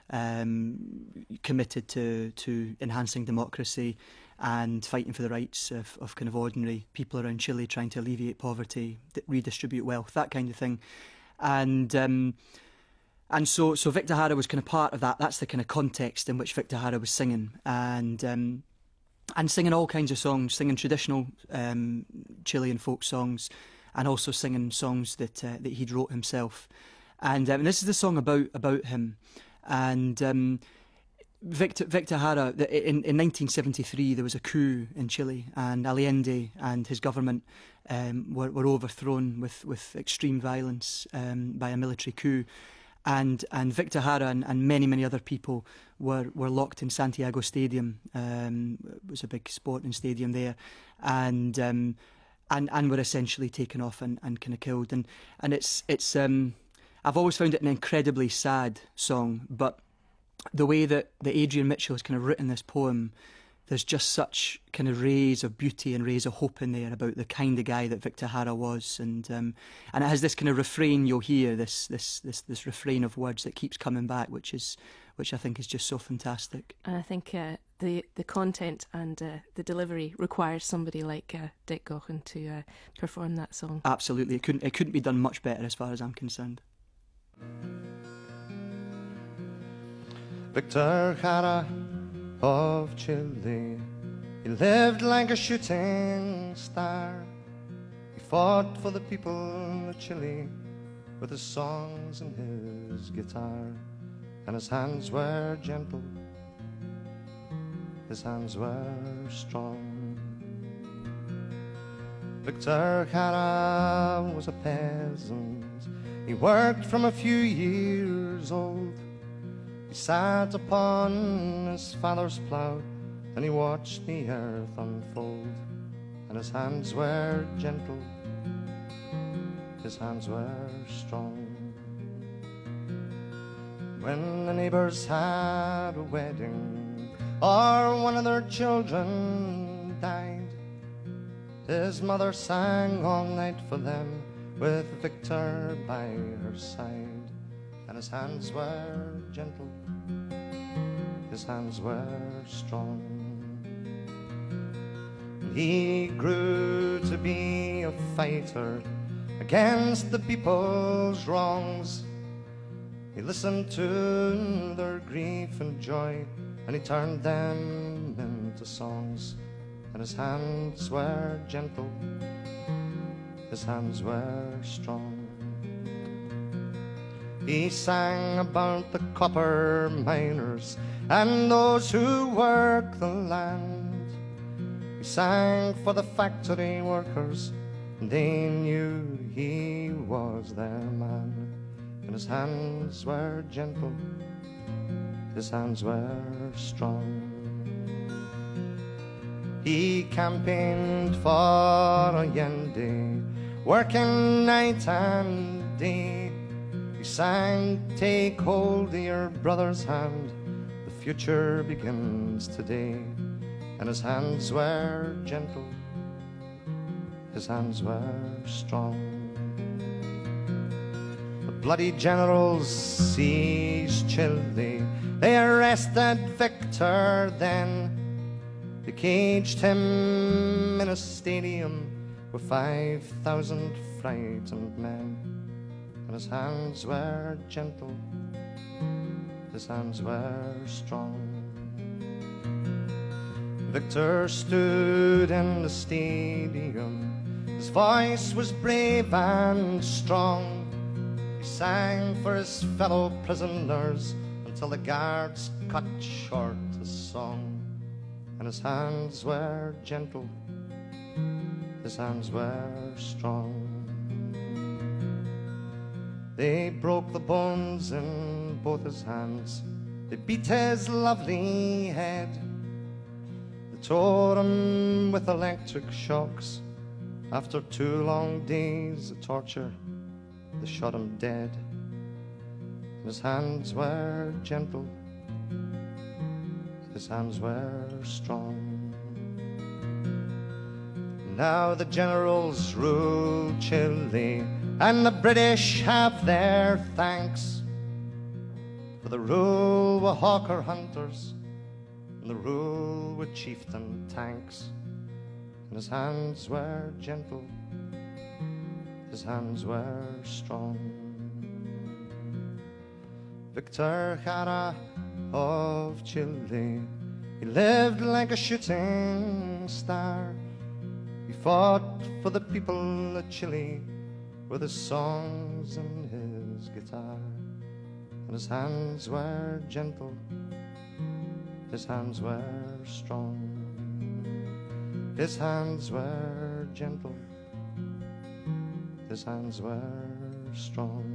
Committed to enhancing democracy and fighting for the rights of kind of ordinary people around Chile, trying to alleviate poverty, redistribute wealth, that kind of thing. And so Victor Jara was kind of part of that. That's the kind of context in which Victor Jara was singing, and singing all kinds of songs, singing traditional Chilean folk songs, and also singing songs that he'd wrote himself. And this is the song about him. And Victor Jara, in 1973 there was a coup in Chile, and Allende and his government were overthrown with extreme violence by a military coup, and Victor Jara and many other people were locked in Santiago Stadium. It was a big sporting stadium there, and were essentially taken off and kind of killed. And it's I've always found it an incredibly sad song, but the way that Adrian Mitchell has kind of written this poem, there's just such kind of rays of beauty and rays of hope in there about the kind of guy that Victor Jara was, and it has this kind of refrain you'll hear, this refrain of words that keeps coming back, which I think is just so fantastic. And I think the content and the delivery requires somebody like Dick Gaughan to perform that song. Absolutely, it couldn't be done much better as far as I'm concerned. Victor Jara of Chile, he lived like a shooting star. He fought for the people of Chile with his songs and his guitar, and his hands were gentle, his hands were strong. Victor Jara was a peasant. He worked from a few years old. He sat upon his father's plough, and he watched the earth unfold. And his hands were gentle, his hands were strong. When the neighbours had a wedding, or one of their children died, his mother sang all night for them, with Victor by her side. And his hands were gentle, his hands were strong. He grew to be a fighter against the people's wrongs. He listened to their grief and joy, and he turned them into songs. And his hands were gentle, his hands were strong. He sang about the copper miners and those who work the land. He sang for the factory workers, and they knew he was their man. And his hands were gentle, his hands were strong. He campaigned for Allende, working night and day. He sang, take hold of your brother's hand, the future begins today. And his hands were gentle, his hands were strong. The bloody generals seized Chile, they arrested Victor then. They caged him in a stadium with 5,000 frightened men. And his hands were gentle, his hands were strong. Victor stood in the stadium, his voice was brave and strong. He sang for his fellow prisoners until the guards cut short his song. And his hands were gentle, his hands were strong. They broke the bones in both his hands, they beat his lovely head. They tore him with electric shocks. After 2 long days of torture, they shot him dead. And his hands were gentle, his hands were strong. Now the generals rule Chile, and the British have their thanks. For the rule with hawker hunters, and the rule with chieftain tanks. And his hands were gentle, his hands were strong. Victor Jara of Chile, he lived like a shooting star. He fought for the people of Chile with his songs and his guitar. And his hands were gentle, his hands were strong. His hands were gentle, his hands were strong.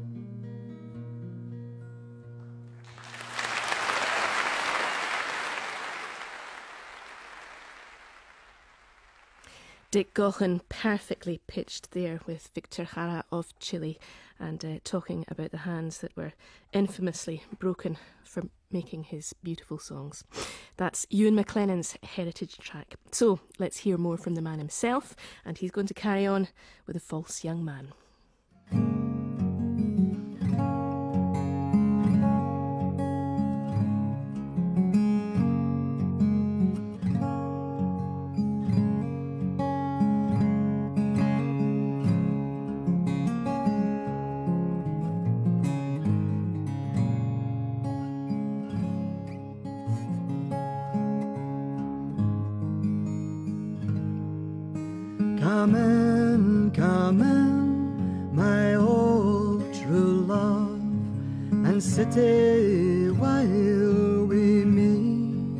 Dick Gaughan perfectly pitched there with Victor Jara of Chile, and talking about the hands that were infamously broken for making his beautiful songs. That's Ewan McLennan's heritage track. So let's hear more from the man himself, and he's going to carry on with A False Young Man. Come in, my old true love, and sit a while we meet.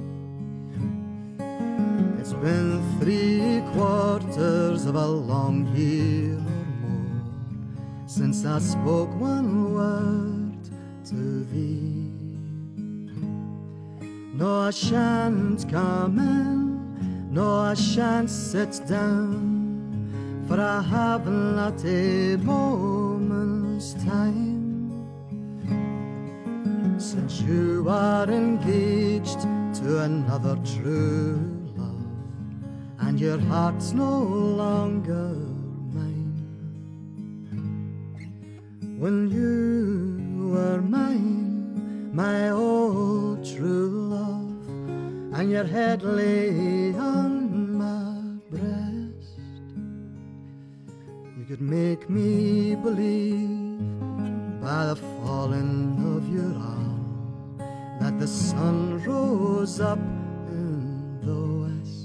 It's been 3/4 of a long year or more since I spoke one word to thee. No, I shan't come in, no, I shan't sit down, for I have not a moment's time. Since you are engaged to another true love, and your heart's no longer mine. When you were mine, my old true love, and your head lay on my breast, you could make me believe by the falling your arm that the sun rose up in the west.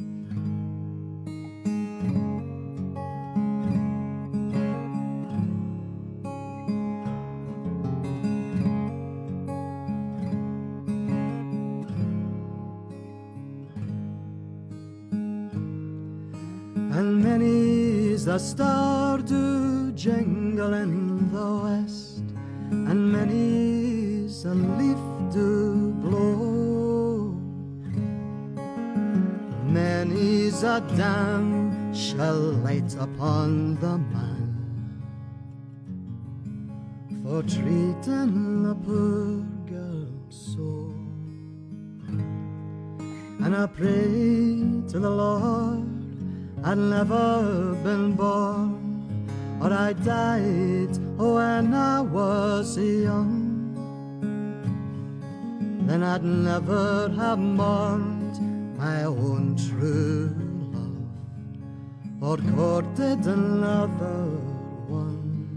And many's the star do jingle in the west, and many's a leaf do blow. Many's a dam shall light upon the man for treating a poor girl so. And I pray to the Lord I'd never been born, or I died when I was young. Then I'd never have mourned my own true love, or courted another one.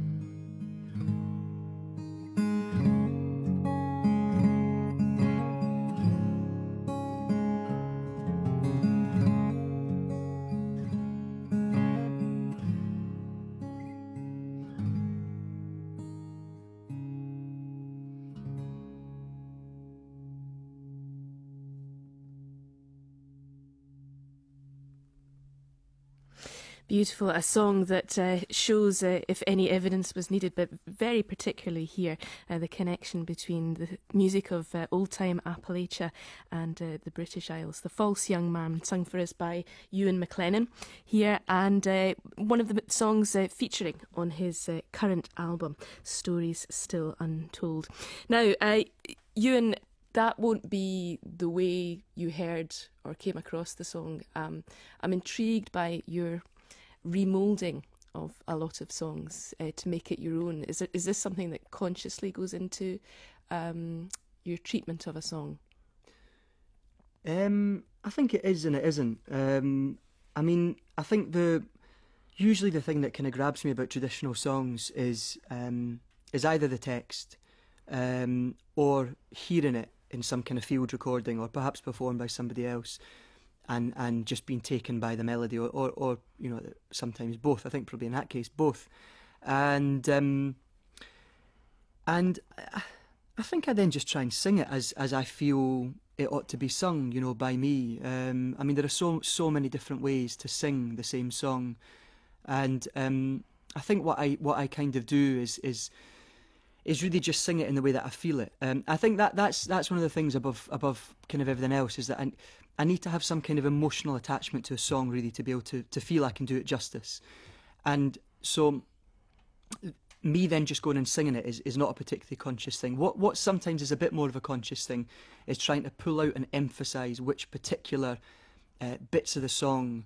Beautiful, a song that shows, if any evidence was needed, but very particularly here, the connection between the music of old-time Appalachia and the British Isles. The False Young Man, sung for us by Ewan McLennan here, and one of the songs featuring on his current album, Stories Still Untold. Now, Ewan, that won't be the way you heard or came across the song. I'm intrigued by your remoulding of a lot of songs to make it your own. Is this something that consciously goes into your treatment of a song? I think it is and it isn't. I mean, I think usually the thing that kind of grabs me about traditional songs is either the text or hearing it in some kind of field recording or perhaps performed by somebody else. And just being taken by the melody, or you know, sometimes both. I think probably in that case both, and I think I then just try and sing it as I feel it ought to be sung, you know, by me. I mean, there are so many different ways to sing the same song, and I think what I kind of do is really just sing it in the way that I feel it. I think that's one of the things above kind of everything else, is that I need to have some kind of emotional attachment to a song, really, to be able to feel I can do it justice. And so me then just going and singing it is not a particularly conscious thing. What sometimes is a bit more of a conscious thing is trying to pull out and emphasise which particular bits of the song,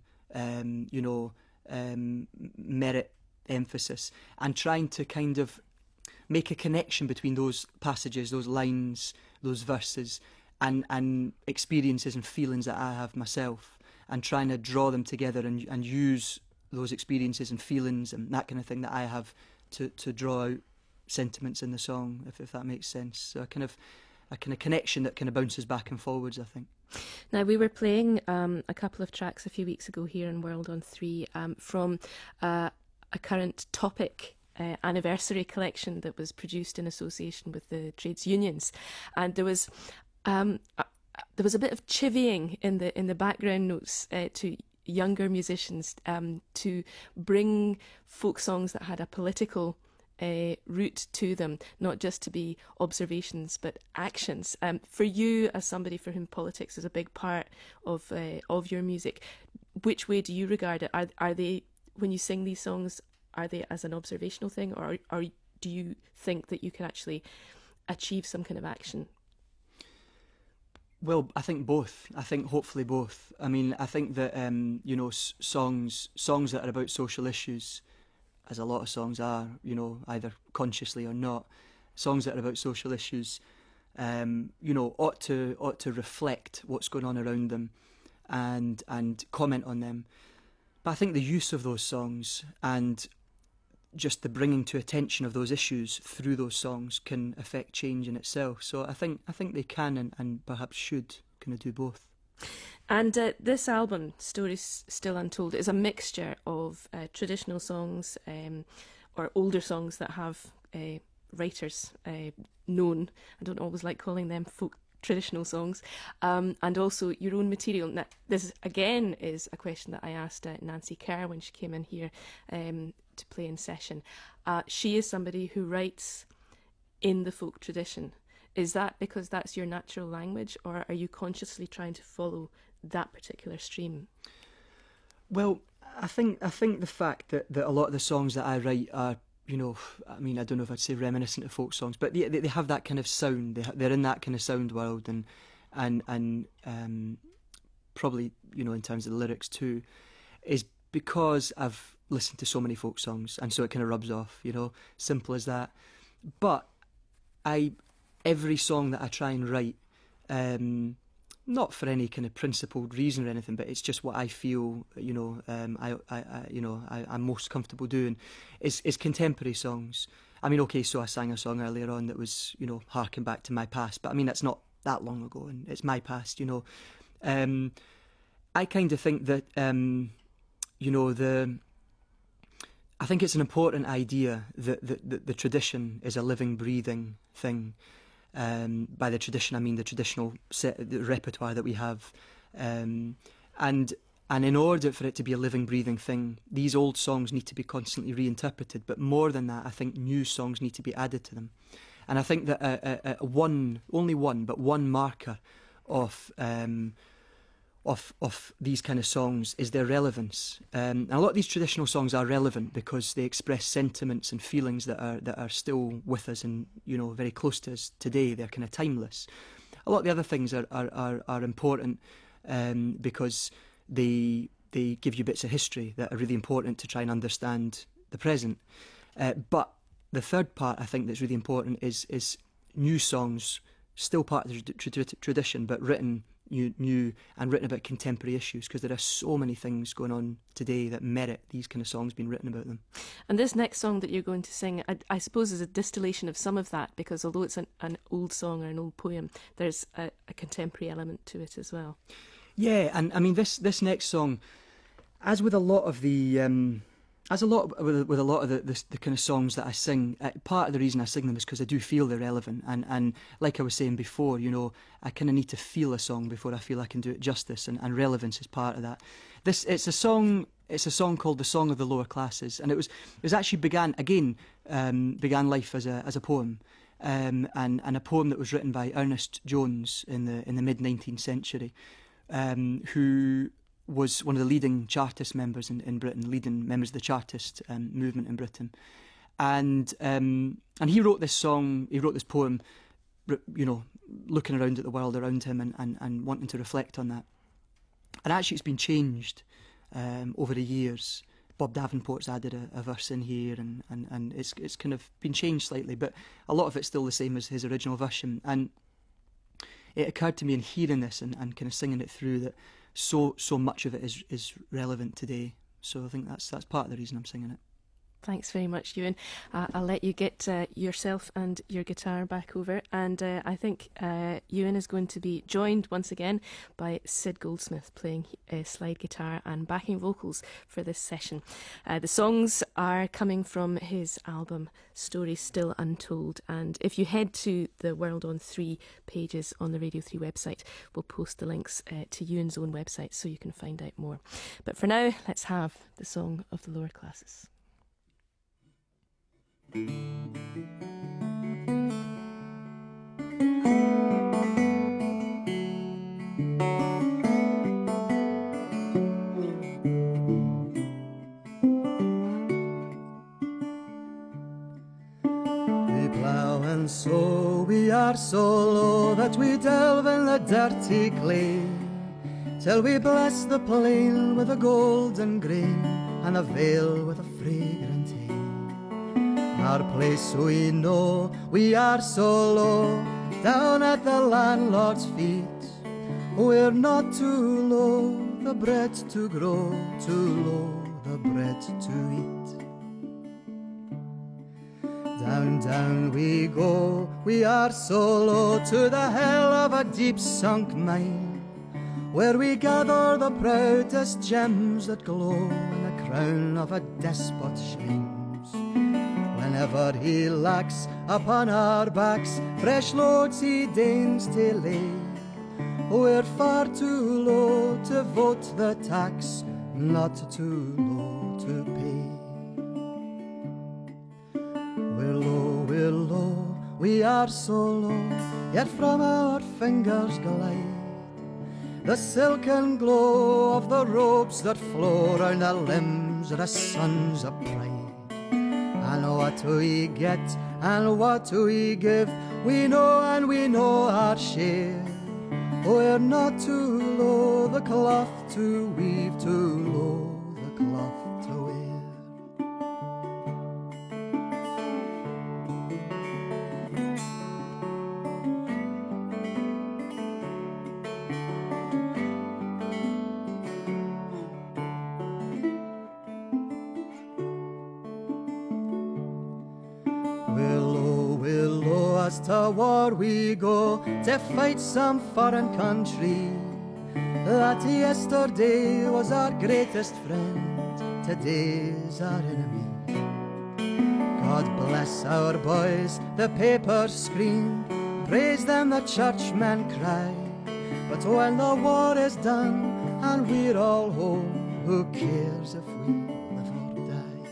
merit emphasis, and trying to kind of make a connection between those passages, those lines, those verses, and experiences and feelings that I have myself, and trying to draw them together and use those experiences and feelings and that kind of thing that I have to draw out sentiments in the song, if that makes sense. So a kind of connection that kind of bounces back and forwards, I think. Now, we were playing a couple of tracks a few weeks ago here in World on 3 from a current topic anniversary collection that was produced in association with the trades unions, and there was a bit of chivying in the background notes to younger musicians to bring folk songs that had a political route to them, not just to be observations but actions. For you, as somebody for whom politics is a big part of your music, which way do you regard it? Are they, when you sing these songs, are they as an observational thing, or do you think that you can actually achieve some kind of action? Well, I think both. I think hopefully both. I mean, I think that songs that are about social issues, as a lot of songs are, you know, either consciously or not, songs that are about social issues, ought to reflect what's going on around them, and comment on them. But I think the use of those songs and just the bringing to attention of those issues through those songs can affect change in itself. So I think they can and perhaps should kind of do both. And this album, Stories Still Untold, is a mixture of traditional songs or older songs that have writers known. I don't always like calling them folk traditional songs, and also your own material. Now, this again is a question that I asked Nancy Kerr when she came in here to play in session. She is somebody who writes in the folk tradition. Is that because that's your natural language, or are you consciously trying to follow that particular stream? Well, I think the fact that a lot of the songs that I write are, you know, I mean, I don't know if I'd say reminiscent of folk songs, but they have that kind of sound. They're in that kind of sound world, and probably, you know, in terms of the lyrics too, is because I've listened to so many folk songs, and so it kind of rubs off, you know, simple as that. But every song that I try and write, not for any kind of principled reason or anything, but it's just what I feel, you know, I'm most comfortable doing, is contemporary songs. I mean, okay, so I sang a song earlier on that was, you know, harking back to my past, but I mean, that's not that long ago, and it's my past, you know. I kind of think that, you know, I think it's an important idea that the tradition is a living, breathing thing. By the tradition, I mean the traditional the repertoire that we have, and in order for it to be a living, breathing thing, these old songs need to be constantly reinterpreted. But more than that, I think new songs need to be added to them. And I think that only one marker of these kind of songs is their relevance. And a lot of these traditional songs are relevant because they express sentiments and feelings that are still with us and, you know, very close to us today. They're kind of timeless. A lot of the other things are important because they give you bits of history that are really important to try and understand the present. But the third part I think that's really important is new songs, still part of the tradition, but written new and written about contemporary issues, because there are so many things going on today that merit these kind of songs being written about them. And this next song that you're going to sing, I suppose, is a distillation of some of that, because although it's an old song or an old poem, there's a contemporary element to it as well. Yeah, and I mean this next song, as with a lot of the with a lot of the kind of songs that I sing, part of the reason I sing them is because I do feel they're relevant, and like I was saying before, you know, I kind of need to feel a song before I feel I can do it justice, and relevance is part of that. It's a song called "The Song of the Lower Classes," and it was actually began life as a poem, and a poem that was written by Ernest Jones in the mid 19th century, who was one of the leading Chartist members in Britain, leading members of the Chartist movement in Britain, and he wrote this song. He wrote this poem, you know, looking around at the world around him and wanting to reflect on that. And actually, it's been changed over the years. Bob Davenport's added a verse in here, and it's kind of been changed slightly, but a lot of it's still the same as his original version. And it occurred to me in hearing this and kind of singing it through that so much of it is relevant today. So I think that's part of the reason I'm singing it. Thanks very much, Ewan. I'll let you get yourself and your guitar back over, and I think Ewan is going to be joined once again by Sid Goldsmith playing slide guitar and backing vocals for this session. The songs are coming from his album Stories Still Untold, and if you head to the World on 3 pages on the Radio 3 website, we'll post the links to Ewan's own website so you can find out more. But for now, let's have the Song of the Lower Classes. We plough and sow, we are so low that we delve in the dirty clay, till we bless the plain with a golden grain and a vale with a fragrant hay. Our place we know, we are so low, down at the landlord's feet. We're not too low, the bread to grow, too low, the bread to eat. Down, down we go, we are so low to the hell of a deep sunk mine, where we gather the proudest gems that glow in the crown of a despot shames. Whenever he lacks upon our backs fresh loads he deigns to lay, we're far too low to vote the tax, not too low to pay. We're low, we are so low, yet from our fingers glide the silken glow of the robes that flow round our limbs are the sons of pride. And what we get and what we give, we know and we know our share. We're not too low the cloth to weave, too low the cloth to wear. We're low as to war we go to fight some foreign country that yesterday was our greatest friend, today's our enemy. God bless our boys, the papers scream, praise them the churchmen cry. But when the war is done and we're all home, who cares if we live or die?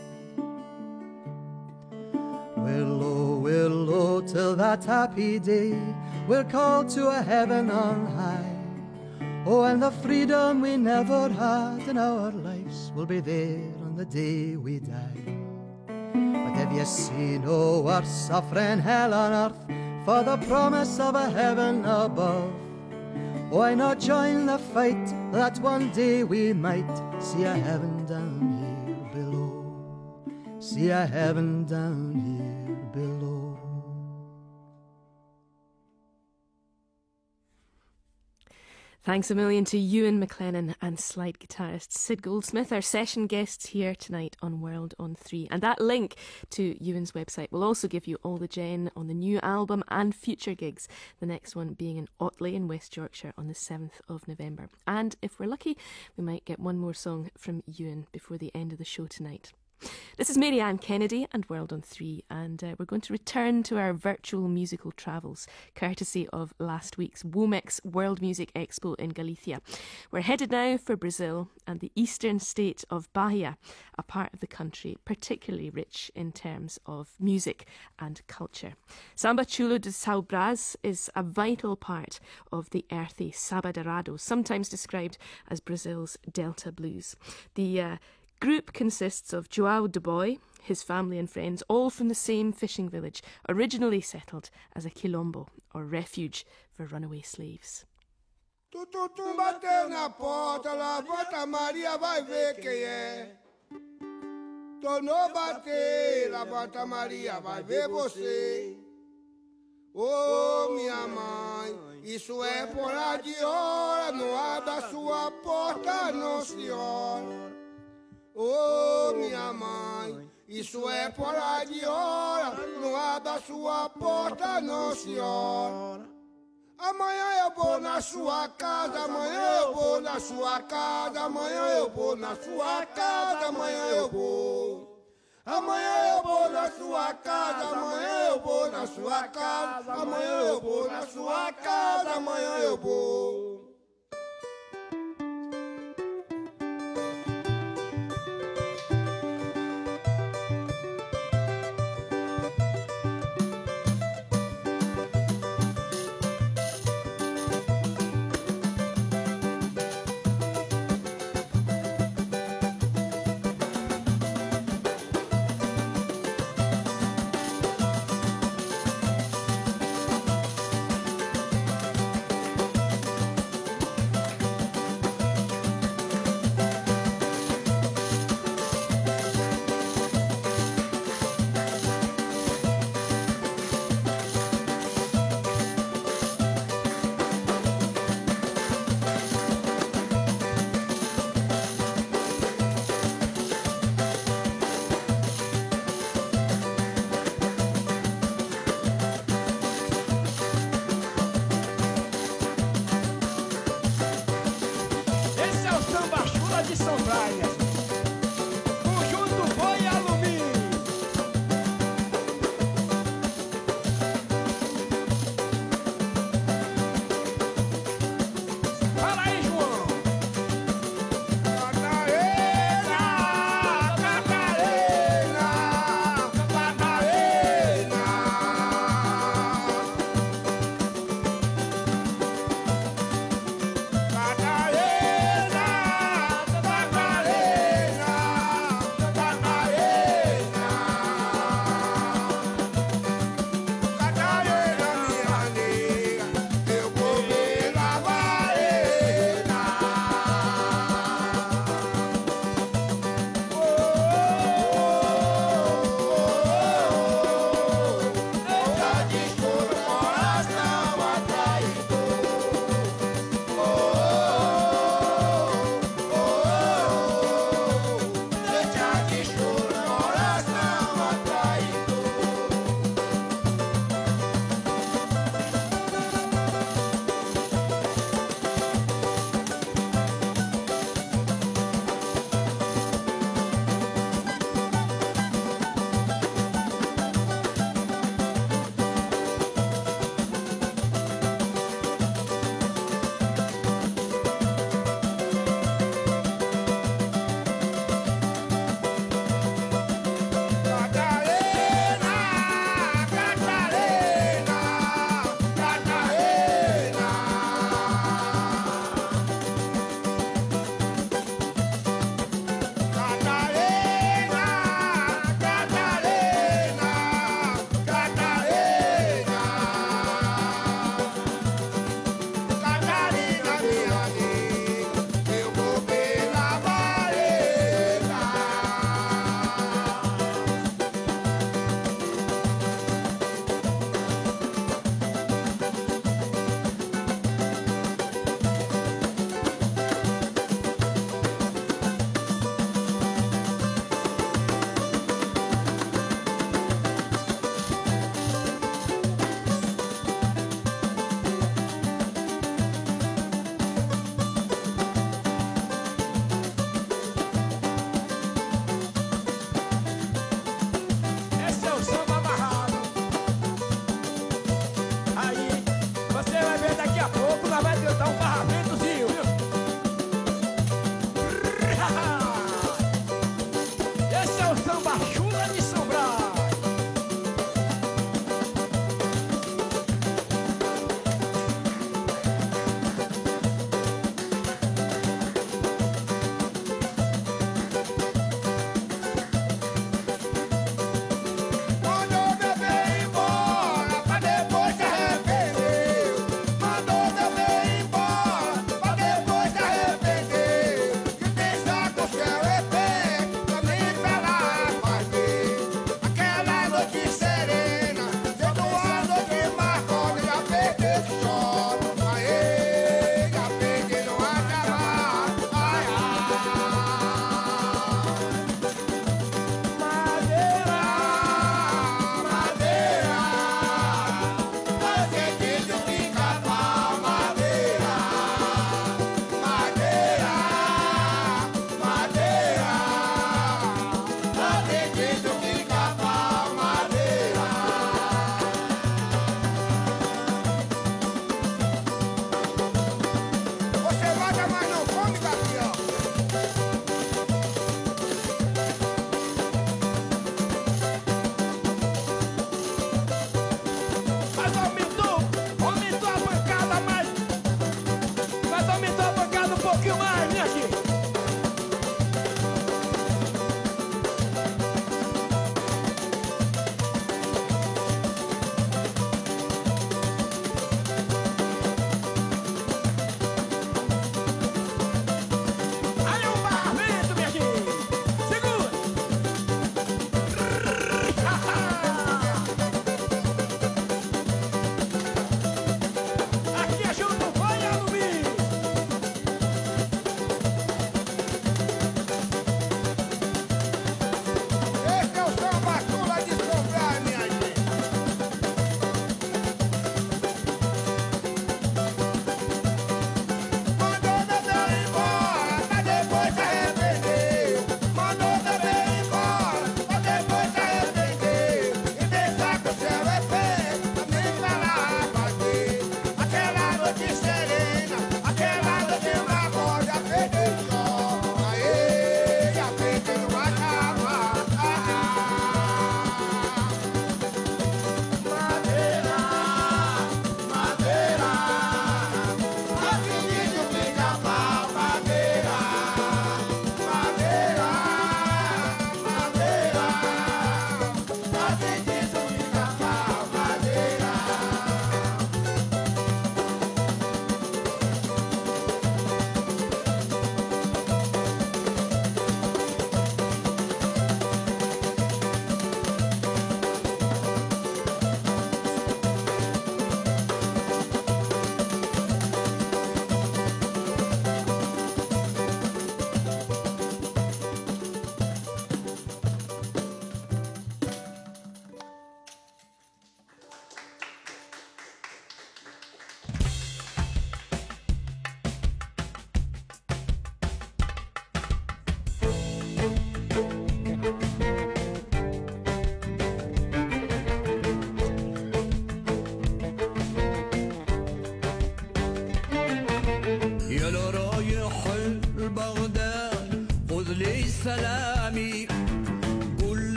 We're low till that happy day we're called to a heaven on high. Oh, and the freedom we never had in our lives will be there on the day we die. But if you see no worse suffering hell on earth for the promise of a heaven above, why not join the fight that one day we might see a heaven down here below, see a heaven down here below. Thanks a million to Ewan McLennan and slide guitarist Sid Goldsmith, our session guests here tonight on World on 3. And that link to Ewan's website will also give you all the gen on the new album and future gigs, the next one being in Otley in West Yorkshire on the 7th of November. And if we're lucky, we might get one more song from Ewan before the end of the show tonight. This is Mary Ann Kennedy and World on 3, and we're going to return to our virtual musical travels, courtesy of last week's Womex World Music Expo in Galicia. We're headed now for Brazil and the eastern state of Bahia, a part of the country particularly rich in terms of music and culture. Samba Chulo de São Brás is a vital part of the earthy Samba Dourado, sometimes described as Brazil's Delta Blues. The group consists of João de Boy, his family and friends, all from the same fishing village, originally settled as a quilombo, or refuge for runaway slaves. Tutum bateu na porta, levanta Maria, vai ver quem é. Tornou bater, levanta Maria, vai ver você. Oh, minha mãe, isso é por lá de hora, não abre a sua porta, não, senhora. Oh, minha mãe, isso é por lá de hora, não abre a sua porta, não, senhora. Amanhã eu vou na sua casa, amanhã eu vou na sua casa, amanhã eu vou na sua casa, amanhã eu vou. Amanhã eu vou na sua casa, amanhã eu vou na sua casa, amanhã eu vou na sua casa, amanhã eu vou.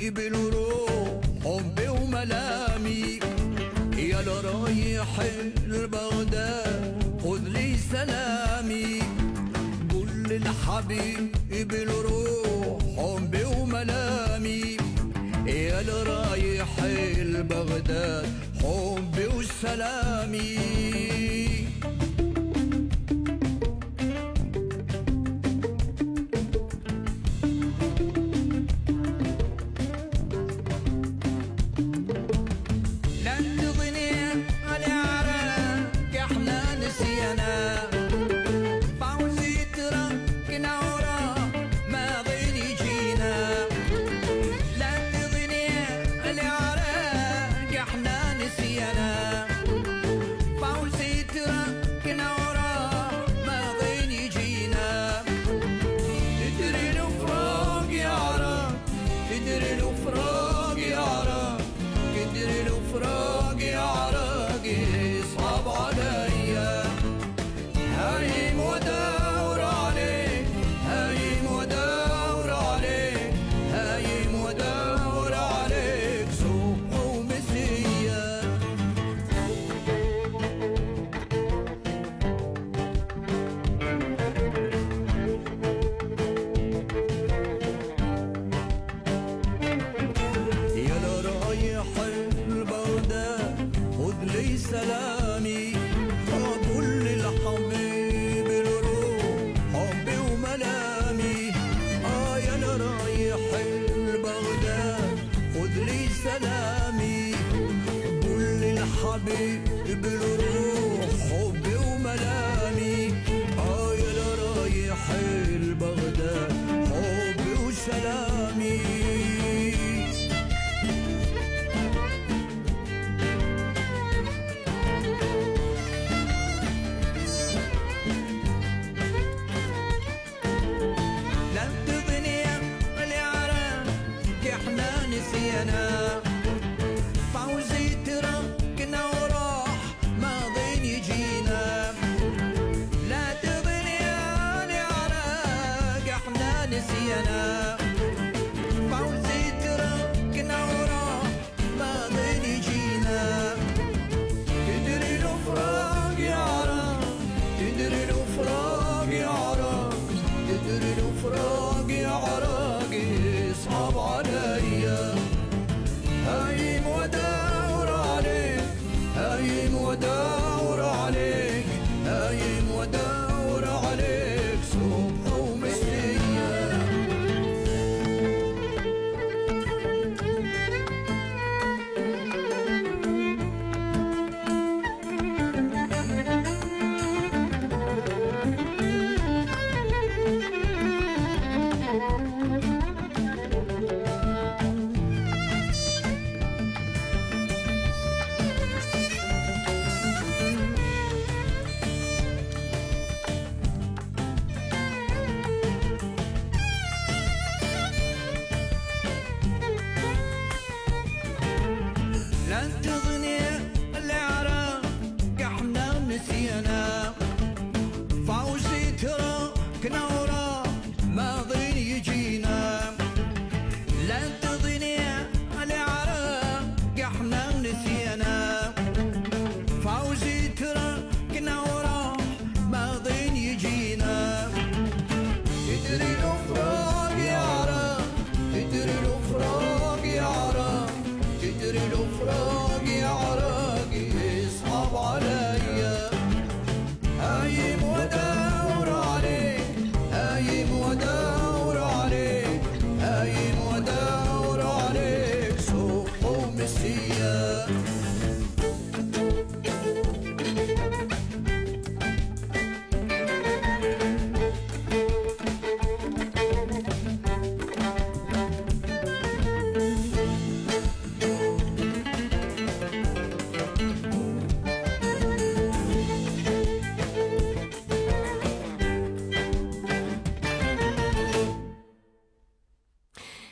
بالروح حبي وملامي يا لرايح البغداد خذ لي سلامي قول للحبيب بالروح حبي وملامي يا لرايح البغداد حبي وسلامي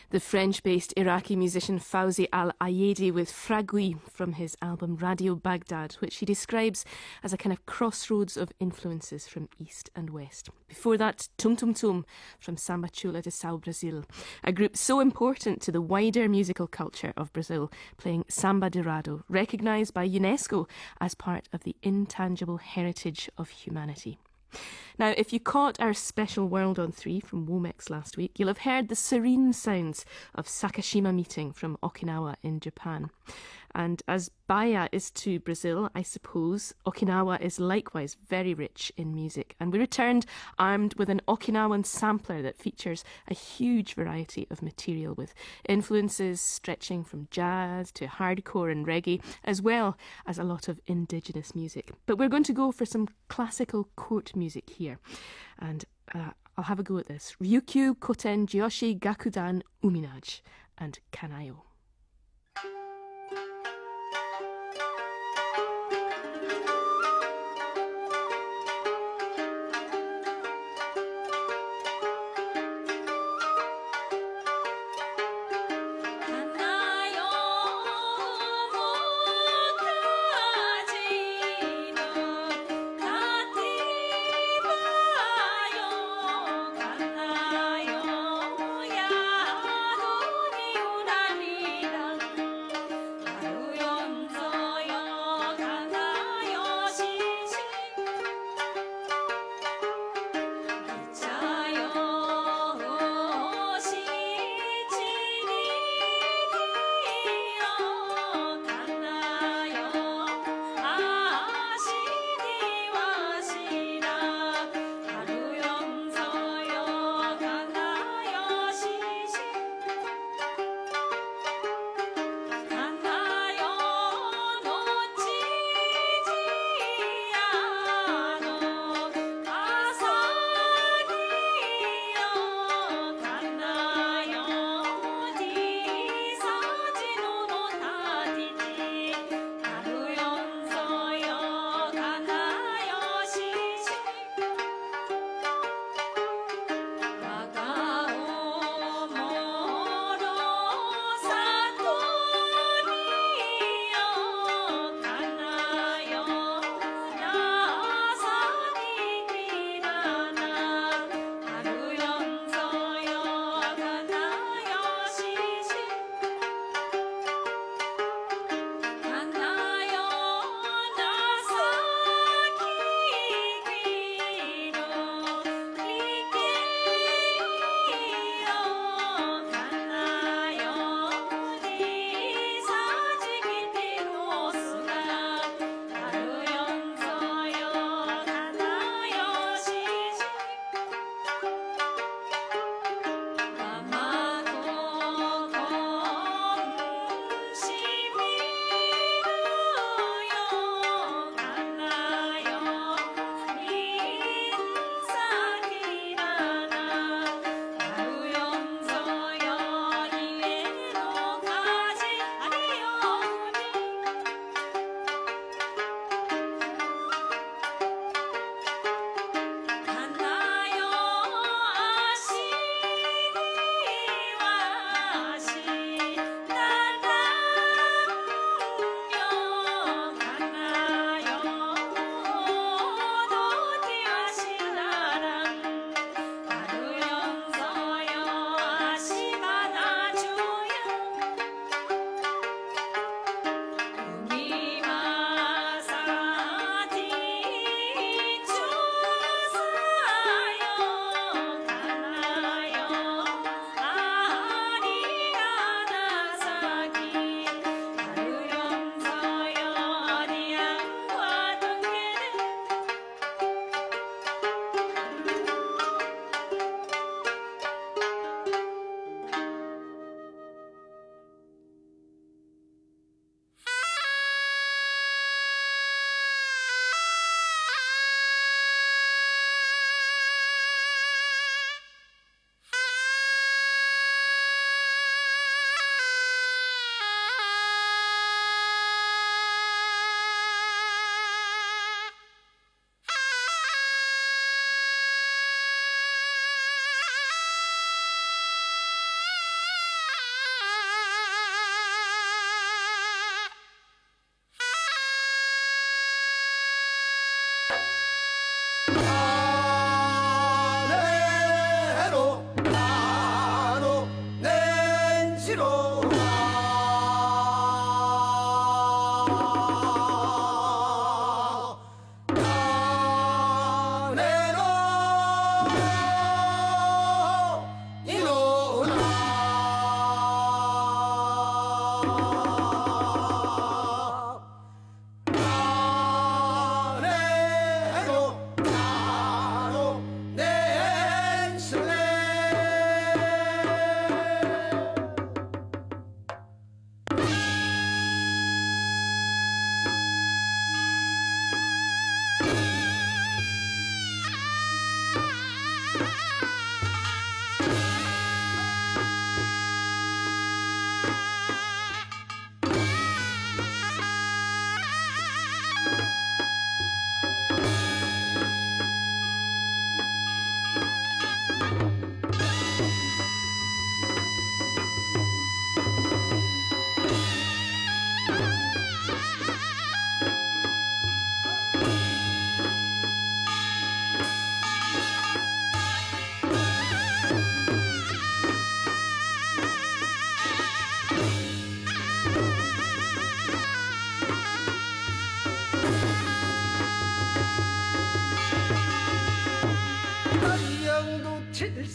The French-based Iraqi musician Fawzi Al-Ayedi with Fragui from his album Radio Baghdad, which he describes as a kind of crossroads of influences from East and West. Before that, Tum Tum Tum from Samba Chula de Sao Brazil, a group so important to the wider musical culture of Brazil, playing Samba de Rado, recognised by UNESCO as part of the intangible heritage of humanity. Now, if you caught our special World on 3 from Womex last week, you'll have heard the serene sounds of Sakashima Meeting from Okinawa in Japan. And as Bahia is to Brazil, I suppose, Okinawa is likewise very rich in music. And we returned armed with an Okinawan sampler that features a huge variety of material, with influences stretching from jazz to hardcore and reggae, as well as a lot of indigenous music. But we're going to go for some classical court music here. And I'll have a go at this. Ryukyu Koten Joshi Gakudan Uminage and Kanayo. Kanayo, ya, do, ni, una, ni.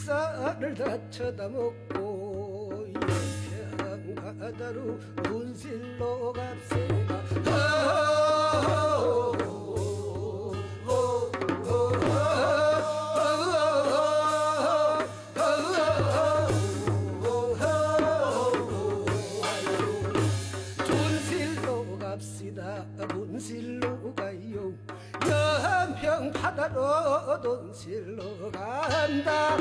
쌀을 다 쳐다먹고 영평 바다로 분실로 갑시다. 분실로 갑시다. 분실로 가요. 연평 바다로 돈실로 간다.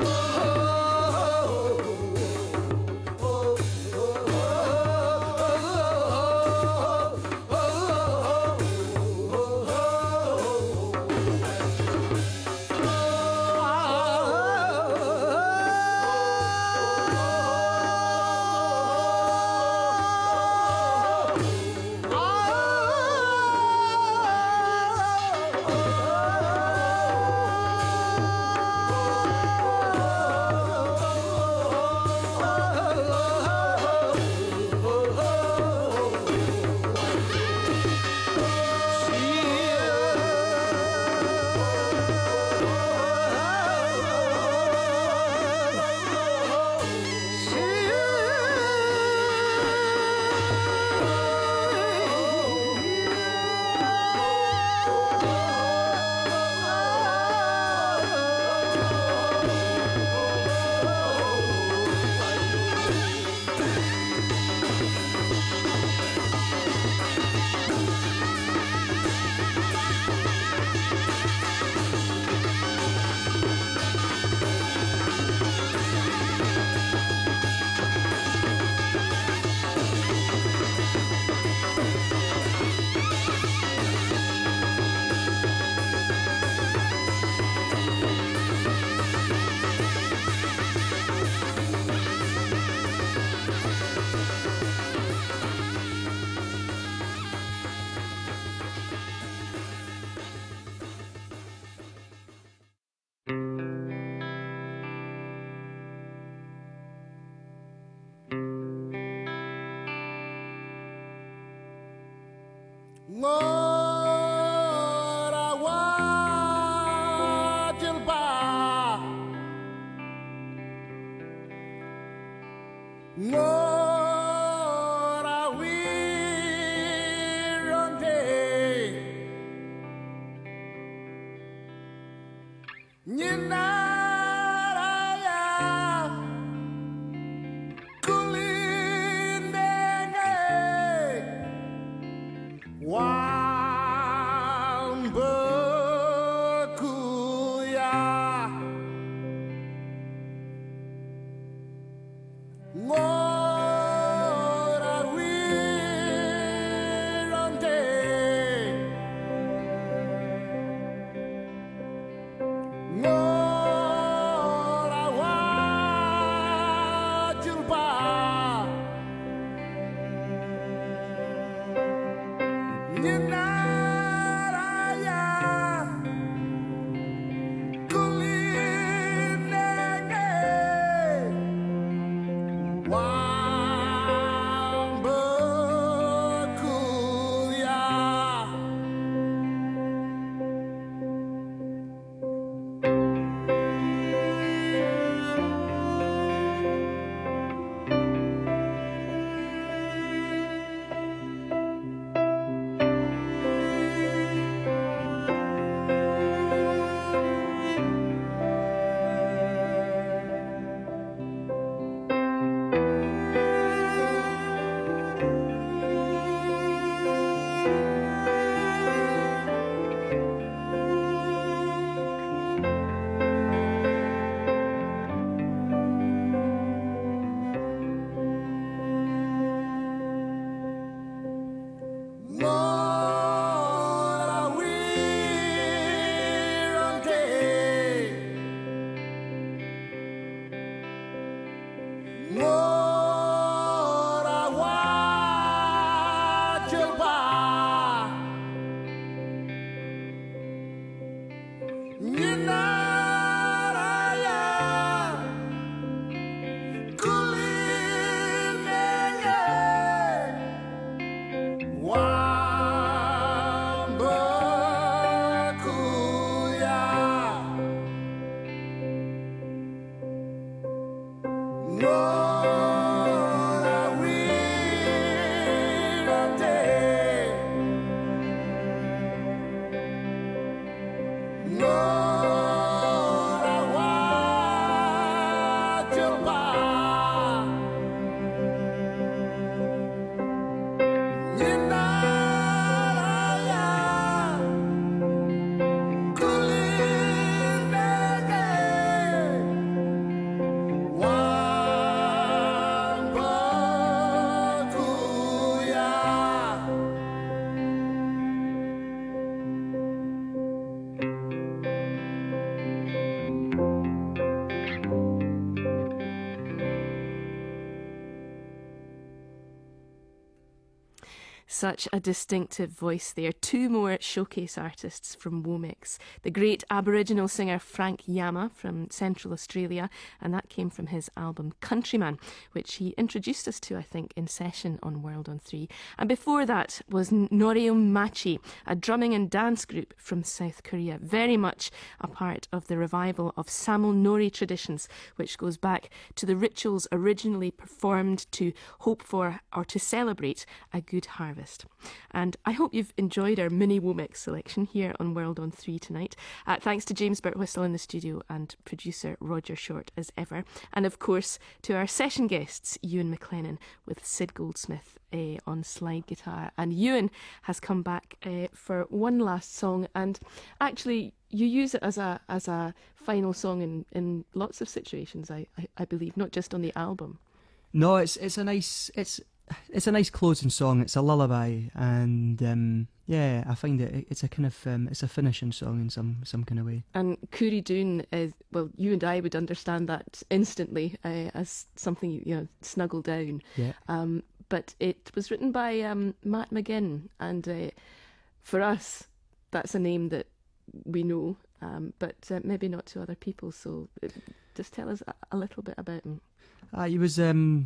Such a distinctive voice there. Two more showcase artists from Womex. The great Aboriginal singer Frank Yama from Central Australia, and that came from his album Countryman, which he introduced us to, I think, in session on World on 3. And before that was Noreum Machi, a drumming and dance group from South Korea, very much a part of the revival of Samul Nori traditions, which goes back to the rituals originally performed to hope for or to celebrate a good harvest. And I hope you've enjoyed our mini Womex selection here on World on 3 tonight. Thanks to James Birtwistle in the studio and producer Roger Short as ever. And of course to our session guests, Ewan McLennan with Sid Goldsmith on slide guitar. And Ewan has come back for one last song, and actually you use it as a final song in lots of situations, I believe, not just on the album. No, it's a nice closing song. It's a lullaby, and I find it's a kind of it's a finishing song in some kind of way. And Coorie Doon is, well, you and I would understand that instantly as something snuggle down. Yeah. But it was written by Matt McGinn, and for us, that's a name that we know, but maybe not to other people. So just tell us a little bit about him. He was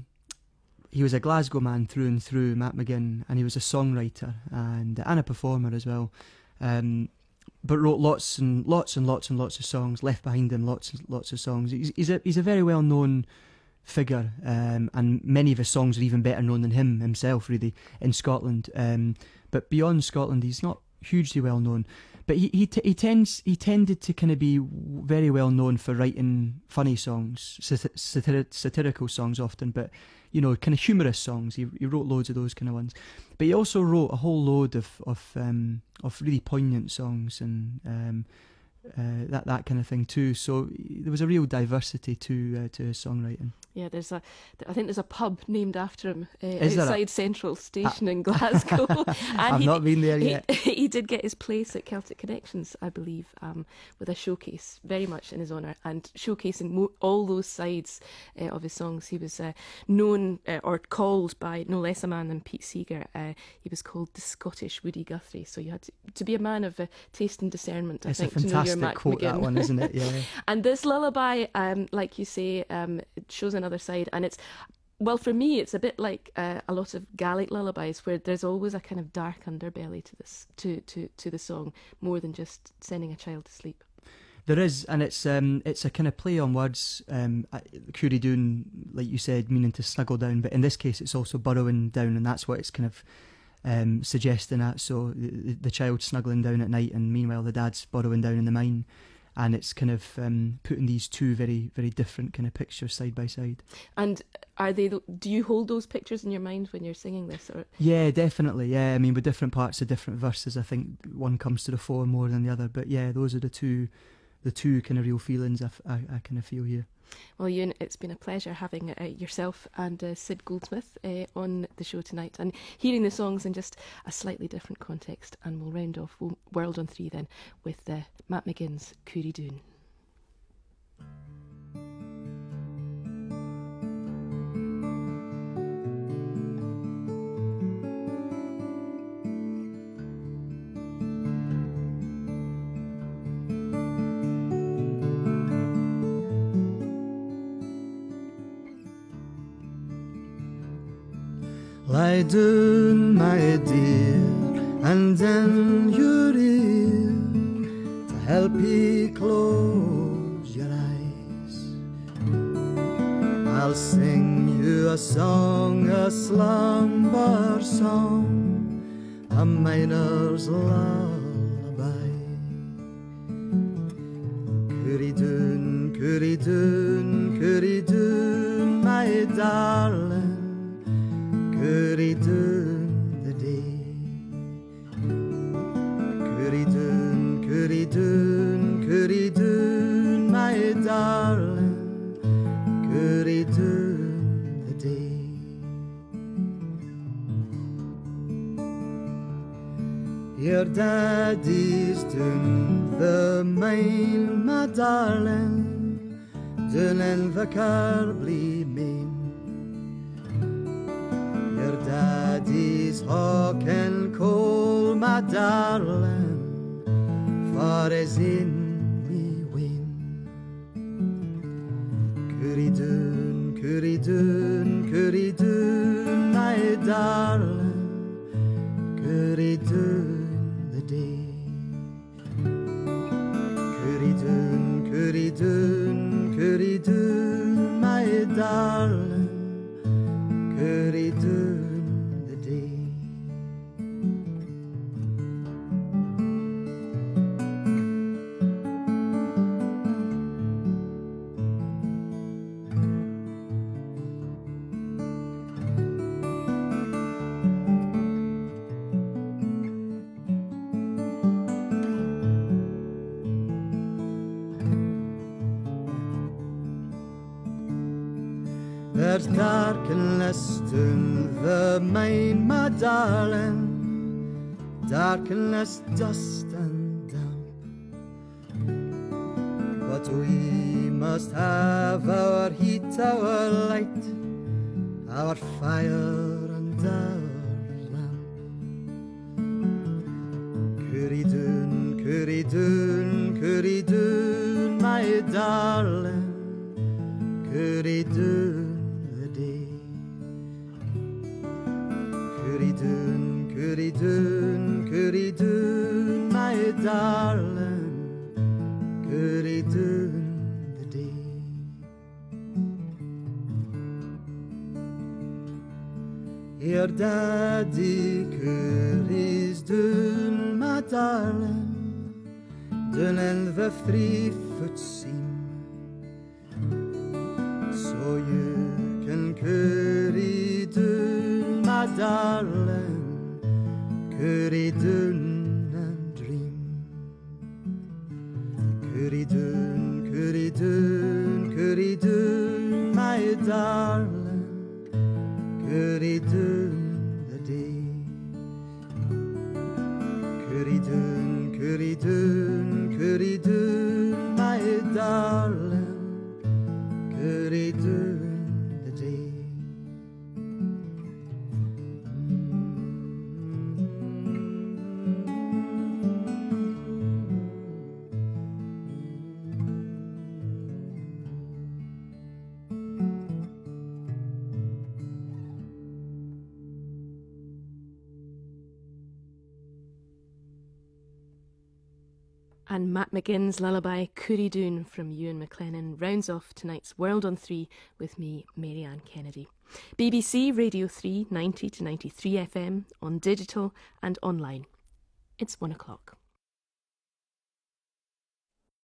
a Glasgow man through and through, Matt McGinn, and he was a songwriter and a performer as well. But wrote lots and lots of songs, left behind him lots and lots of songs. He's a very well known figure, and many of his songs are even better known than him himself, really, in Scotland. But beyond Scotland, he's not hugely well known. But he tended to kind of be very well known for writing funny songs, satirical songs often, but kind of humorous songs. He wrote loads of those kind of ones. But he also wrote a whole load of really poignant songs and that kind of thing too. So there was a real diversity to his songwriting. Yeah, I think there's a pub named after him outside Central Station in Glasgow. And I've not been there yet. He did get his place at Celtic Connections, I believe, with a showcase very much in his honour, and showcasing all those sides of his songs. He was known or called by no less a man than Pete Seeger. He was called the Scottish Woody Guthrie. So you had to be a man of taste and discernment, I think, to know your Mac quote, McGinn. That one, isn't it? Yeah. And this lullaby, like you say, it shows another side, and well, for me, it's a bit like a lot of Gaelic lullabies, where there's always a kind of dark underbelly to this, to the song, more than just sending a child to sleep. There is, and it's a kind of play on words. Coorie Doon, like you said, meaning to snuggle down, but in this case, it's also burrowing down, and that's what it's kind of suggesting at. So the child snuggling down at night, and meanwhile the dad's burrowing down in the mine. And it's kind of putting these two very, very different kind of pictures side by side. And do you hold those pictures in your mind when you're singing this? Or? Yeah, definitely. Yeah, I mean, with different parts of different verses, I think one comes to the fore more than the other. But yeah, those are the two kind of real feelings I kind of feel here. Well, Ewan, it's been a pleasure having yourself and Sid Goldsmith on the show tonight, and hearing the songs in just a slightly different context. And we'll round off World on 3 then with Matt McGinn's Coorie Doon. Lie down, my dear, and in your ear to help you close your eyes. I'll sing you a song, a slumber song, a miner's lullaby. Coorie Doon, Coorie Doon, Coorie Doon, my darling. Coorie Doon the day. Coorie Doon, Coorie Doon, Coorie Doon, my darling. Coorie Doon the day. Your daddy's doon the mine, my darling, doon in the Carbly Main. Your daddy is hawk and coal, my darling, far as in me win. Curry-doon, curry-doon, curry-doon, my darling, curry-doon the day. Curry-doon, curry-doon, curry-doon, my darling, curry-doon the day. There's dark and less in the main, my darling, dark and less dust and damp. But we must have our heat, our light, our fire and our lamp. Curry-doon, curry-doon, curry-doon, my darling, curry-doon. Curry-doon, curry-doon, curry-doon, my darling, curry-doon the day. Your daddy curries doon, my darling, doon in the 3-foot seam, so you can curry doon, my darling, curry-doon and dream. Curry-doon, curry-doon, curry-doon, my darling, curry-doon the day. Curry-doon, curry-doon, curry-doon, my darling, curry-doon the day. And Matt McGinn's lullaby Curry-doon from Ewan McLennan rounds off tonight's World on 3 with me, Marianne Kennedy. BBC Radio 3 90 to 93 FM on digital and online. It's 1 o'clock.